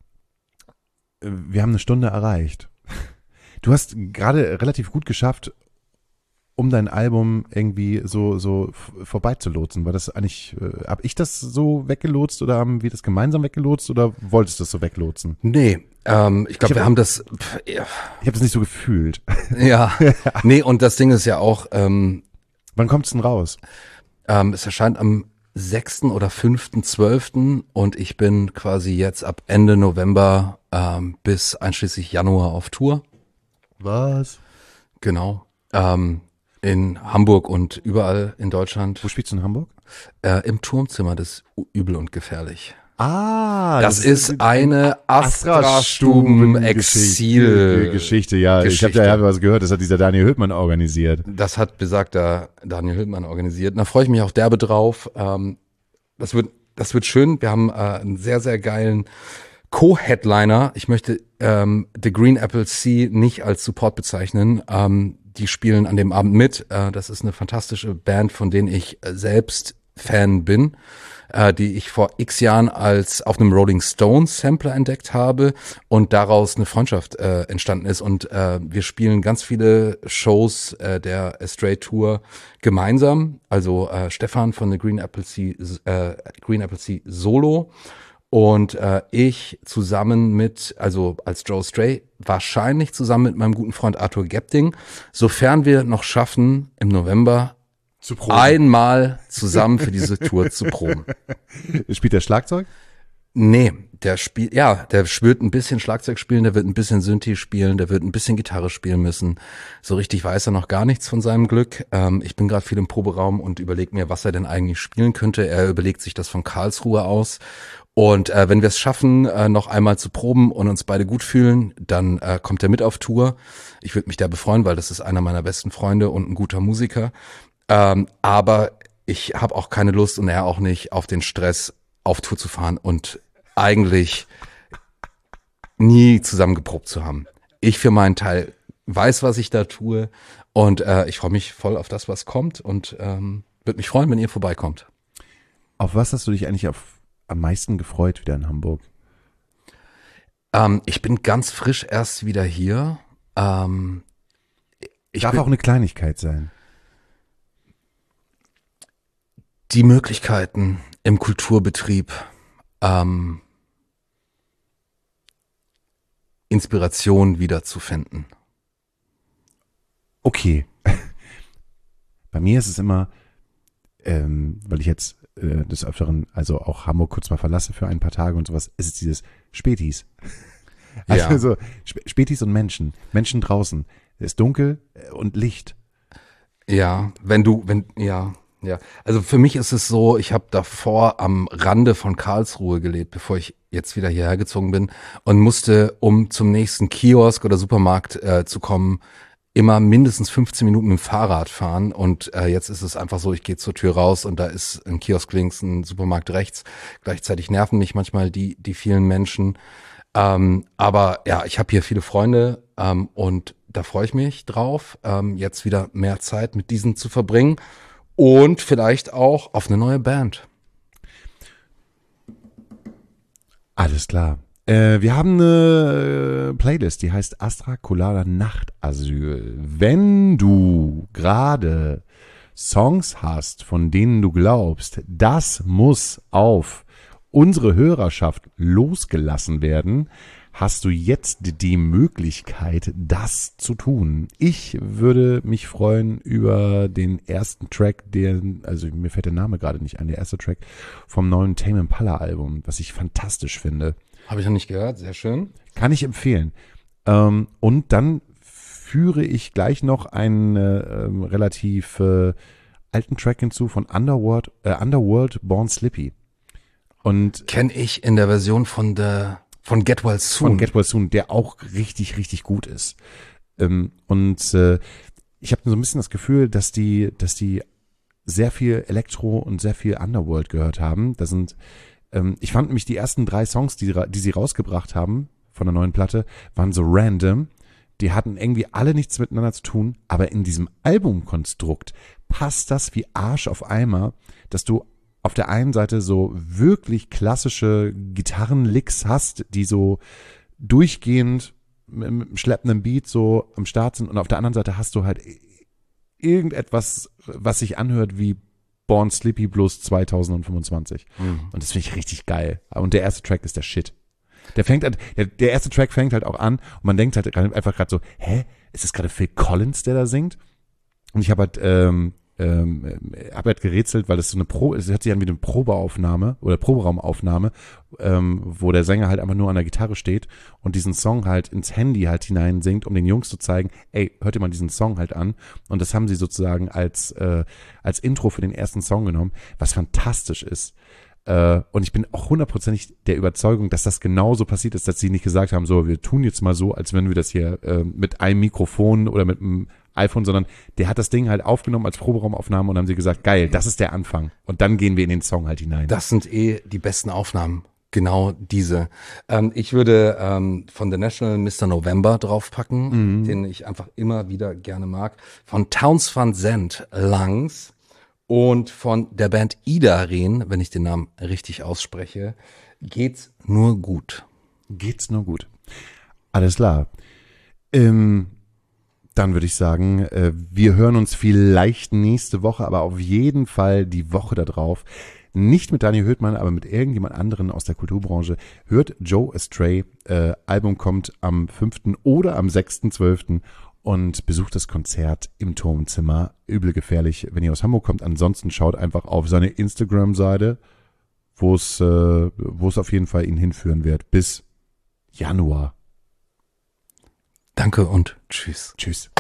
[SPEAKER 2] äh, wir haben eine Stunde erreicht. Du hast gerade relativ gut geschafft, um dein Album irgendwie so so f- vorbeizulotsen. War das eigentlich, äh, hab ich das so weggelotst oder haben wir das gemeinsam weggelotst oder wolltest du das so weglotsen?
[SPEAKER 3] Nee, ähm, ich glaube,
[SPEAKER 2] Ich hab-
[SPEAKER 3] wir haben das, pff, ja,
[SPEAKER 2] Ich habe das nicht so gefühlt.
[SPEAKER 3] ja, nee, und das Ding ist ja auch, ähm,
[SPEAKER 2] Wann kommt's denn raus?
[SPEAKER 3] ähm, es erscheint am sechsten oder fünften zwölften und ich bin quasi jetzt ab Ende November ähm, bis einschließlich Januar auf Tour.
[SPEAKER 2] Was?
[SPEAKER 3] Genau. Ähm, in Hamburg und überall in Deutschland.
[SPEAKER 2] Wo spielst du in Hamburg?
[SPEAKER 3] Äh, Im Turmzimmer des U- Übel und Gefährlich.
[SPEAKER 2] Ah,
[SPEAKER 3] Das, ist eine Astra-Stuben-Exil.
[SPEAKER 2] Geschichte, ja. Ich habe
[SPEAKER 3] Geschichte.
[SPEAKER 2] da hab was gehört, das hat dieser Daniel Hültmann organisiert.
[SPEAKER 3] Das hat besagter Daniel Hültmann organisiert. Da freue ich mich auch derbe drauf. Ähm, das wird, das wird schön. Wir haben äh, einen sehr, sehr geilen Co-Headliner. Ich möchte ähm, The Green Apple Sea nicht als Support bezeichnen. Ähm, die spielen an dem Abend mit. Äh, das ist eine fantastische Band, von denen ich äh, selbst Fan bin, äh, die ich vor x Jahren als auf einem Rolling Stones Sampler entdeckt habe und daraus eine Freundschaft äh, entstanden ist. Und äh, wir spielen ganz viele Shows äh, der Astray Tour gemeinsam. Also äh, Stefan von The Green Apple Sea, äh, Green Apple Sea Solo. Und äh, ich zusammen mit, also als Joe Stray, wahrscheinlich zusammen mit meinem guten Freund Arthur Gepting, sofern wir noch schaffen, im November
[SPEAKER 2] Zu proben.
[SPEAKER 3] einmal zusammen für diese Tour zu proben.
[SPEAKER 2] Spielt der Schlagzeug?
[SPEAKER 3] Nee, der spielt, ja, der wird ein bisschen Schlagzeug spielen, der wird ein bisschen Synthi spielen, der wird ein bisschen Gitarre spielen müssen. So richtig weiß er noch gar nichts von seinem Glück. Ähm, ich bin gerade viel im Proberaum und überlege mir, was er denn eigentlich spielen könnte. Er überlegt sich das von Karlsruhe aus. Und äh, wenn wir es schaffen, äh, noch einmal zu proben und uns beide gut fühlen, dann äh, kommt er mit auf Tour. Ich würde mich da befreuen, weil das ist einer meiner besten Freunde und ein guter Musiker. Ähm, aber ich habe auch keine Lust und er auch nicht, auf den Stress auf Tour zu fahren und eigentlich nie zusammen geprobt zu haben. Ich für meinen Teil weiß, was ich da tue und äh, ich freue mich voll auf das, was kommt und ähm, würde mich freuen, wenn ihr vorbeikommt.
[SPEAKER 2] Auf was hast du dich eigentlich auf, am meisten gefreut wieder in Hamburg?
[SPEAKER 3] Ähm, ich bin ganz frisch erst wieder hier. Ähm, ich
[SPEAKER 2] Darf
[SPEAKER 3] bin,
[SPEAKER 2] auch eine Kleinigkeit sein.
[SPEAKER 3] die Möglichkeiten im Kulturbetrieb, ähm, Inspiration wiederzufinden.
[SPEAKER 2] Okay. Bei mir ist es immer, ähm, weil ich jetzt äh, des Öfteren, also auch Hamburg kurz mal verlasse für ein paar Tage und sowas, ist es dieses Spätis. Also
[SPEAKER 3] Ja.
[SPEAKER 2] so Sp- Spätis und Menschen. Menschen draußen. Es ist dunkel äh, und Licht.
[SPEAKER 3] Ja, wenn du, wenn, ja, ja. Also für mich ist es so, ich habe davor am Rande von Karlsruhe gelebt, bevor ich jetzt wieder hierher gezogen bin und musste, um zum nächsten Kiosk oder Supermarkt äh, zu kommen, immer mindestens fünfzehn Minuten mit dem Fahrrad fahren. Und äh, jetzt ist es einfach so, ich gehe zur Tür raus und da ist ein Kiosk links, ein Supermarkt rechts. Gleichzeitig nerven mich manchmal die, die vielen Menschen. Ähm, aber ja, ich habe hier viele Freunde ähm, und da freue ich mich drauf, ähm, jetzt wieder mehr Zeit mit diesen zu verbringen und vielleicht auch auf eine neue Band.
[SPEAKER 2] Alles klar. Äh, wir haben eine äh, Playlist, die heißt Astra Colada Nachtasyl. Wenn du gerade Songs hast, von denen du glaubst, das muss auf unsere Hörerschaft losgelassen werden, hast du jetzt die Möglichkeit, das zu tun. Ich würde mich freuen über den ersten Track, der, also mir fällt der Name gerade nicht ein, der erste Track vom neuen Tame Impala Album, was ich fantastisch finde.
[SPEAKER 3] Habe ich noch nicht gehört, sehr schön.
[SPEAKER 2] Kann ich empfehlen. Ähm, und dann führe ich gleich noch einen äh, ähm, relativ äh, alten Track hinzu von Underworld, äh, Underworld Born Slippy. Und
[SPEAKER 3] Kenne ich in der Version von der von Get Well Soon.
[SPEAKER 2] von Get Well Soon, der auch richtig, richtig gut ist. Ähm, und äh, ich habe so ein bisschen das Gefühl, dass die, dass die sehr viel Elektro und sehr viel Underworld gehört haben. Da sind, ähm, ich fand nämlich die ersten drei Songs, die, die sie rausgebracht haben von der neuen Platte, waren so random. Die hatten irgendwie alle nichts miteinander zu tun, aber in diesem Albumkonstrukt passt das wie Arsch auf Eimer, dass du auf der einen Seite so wirklich klassische Gitarrenlicks hast, die so durchgehend mit einem schleppenden Beat so am Start sind und auf der anderen Seite hast du halt irgendetwas, was sich anhört wie Born Slippy bloß zweitausendfünfundzwanzig. Mhm. Und das finde ich richtig geil. Und der erste Track ist der Shit. Der fängt an, der, der erste Track fängt halt auch an und man denkt halt einfach gerade so, hä, ist das gerade Phil Collins, der da singt? Und ich habe halt, ähm, ähm, habe halt gerätselt, weil das so eine Pro, es hört sich an wie eine Probeaufnahme oder Proberaumaufnahme, ähm, wo der Sänger halt einfach nur an der Gitarre steht und diesen Song halt ins Handy halt hinein singt, um den Jungs zu zeigen, ey, hört ihr mal diesen Song halt an. Und das haben sie sozusagen als, äh, als Intro für den ersten Song genommen, was fantastisch ist. Und ich bin auch hundertprozentig der Überzeugung, dass das genauso passiert ist, dass sie nicht gesagt haben, so, wir tun jetzt mal so, als wenn wir das hier äh, mit einem Mikrofon oder mit einem iPhone, sondern der hat das Ding halt aufgenommen als Proberaumaufnahme und dann haben sie gesagt, geil, das ist der Anfang. Und dann gehen wir in den Song halt hinein.
[SPEAKER 3] Das sind eh die besten Aufnahmen. Genau diese. Ähm, ich würde ähm, von The National Mister November draufpacken, mhm. den ich einfach immer wieder gerne mag. Von Townes Van Zandt Lungs. Und von der Band Ida Rehn, wenn ich den Namen richtig ausspreche, geht's nur gut.
[SPEAKER 2] Geht's nur gut. Alles klar. Ähm, dann würde ich sagen, äh, wir hören uns vielleicht nächste Woche, aber auf jeden Fall die Woche da drauf. Nicht mit Daniel Höhtmann, aber mit irgendjemand anderen aus der Kulturbranche. Hört Joe Astray. Äh, Album kommt am fünften oder am sechsten zwölften und besucht das Konzert im Turmzimmer. Übel gefährlich, wenn ihr aus Hamburg kommt. Ansonsten schaut einfach auf seine Instagram-Seite, wo es, äh, wo es auf jeden Fall ihn hinführen wird. Bis Januar.
[SPEAKER 3] Danke und tschüss.
[SPEAKER 2] Tschüss.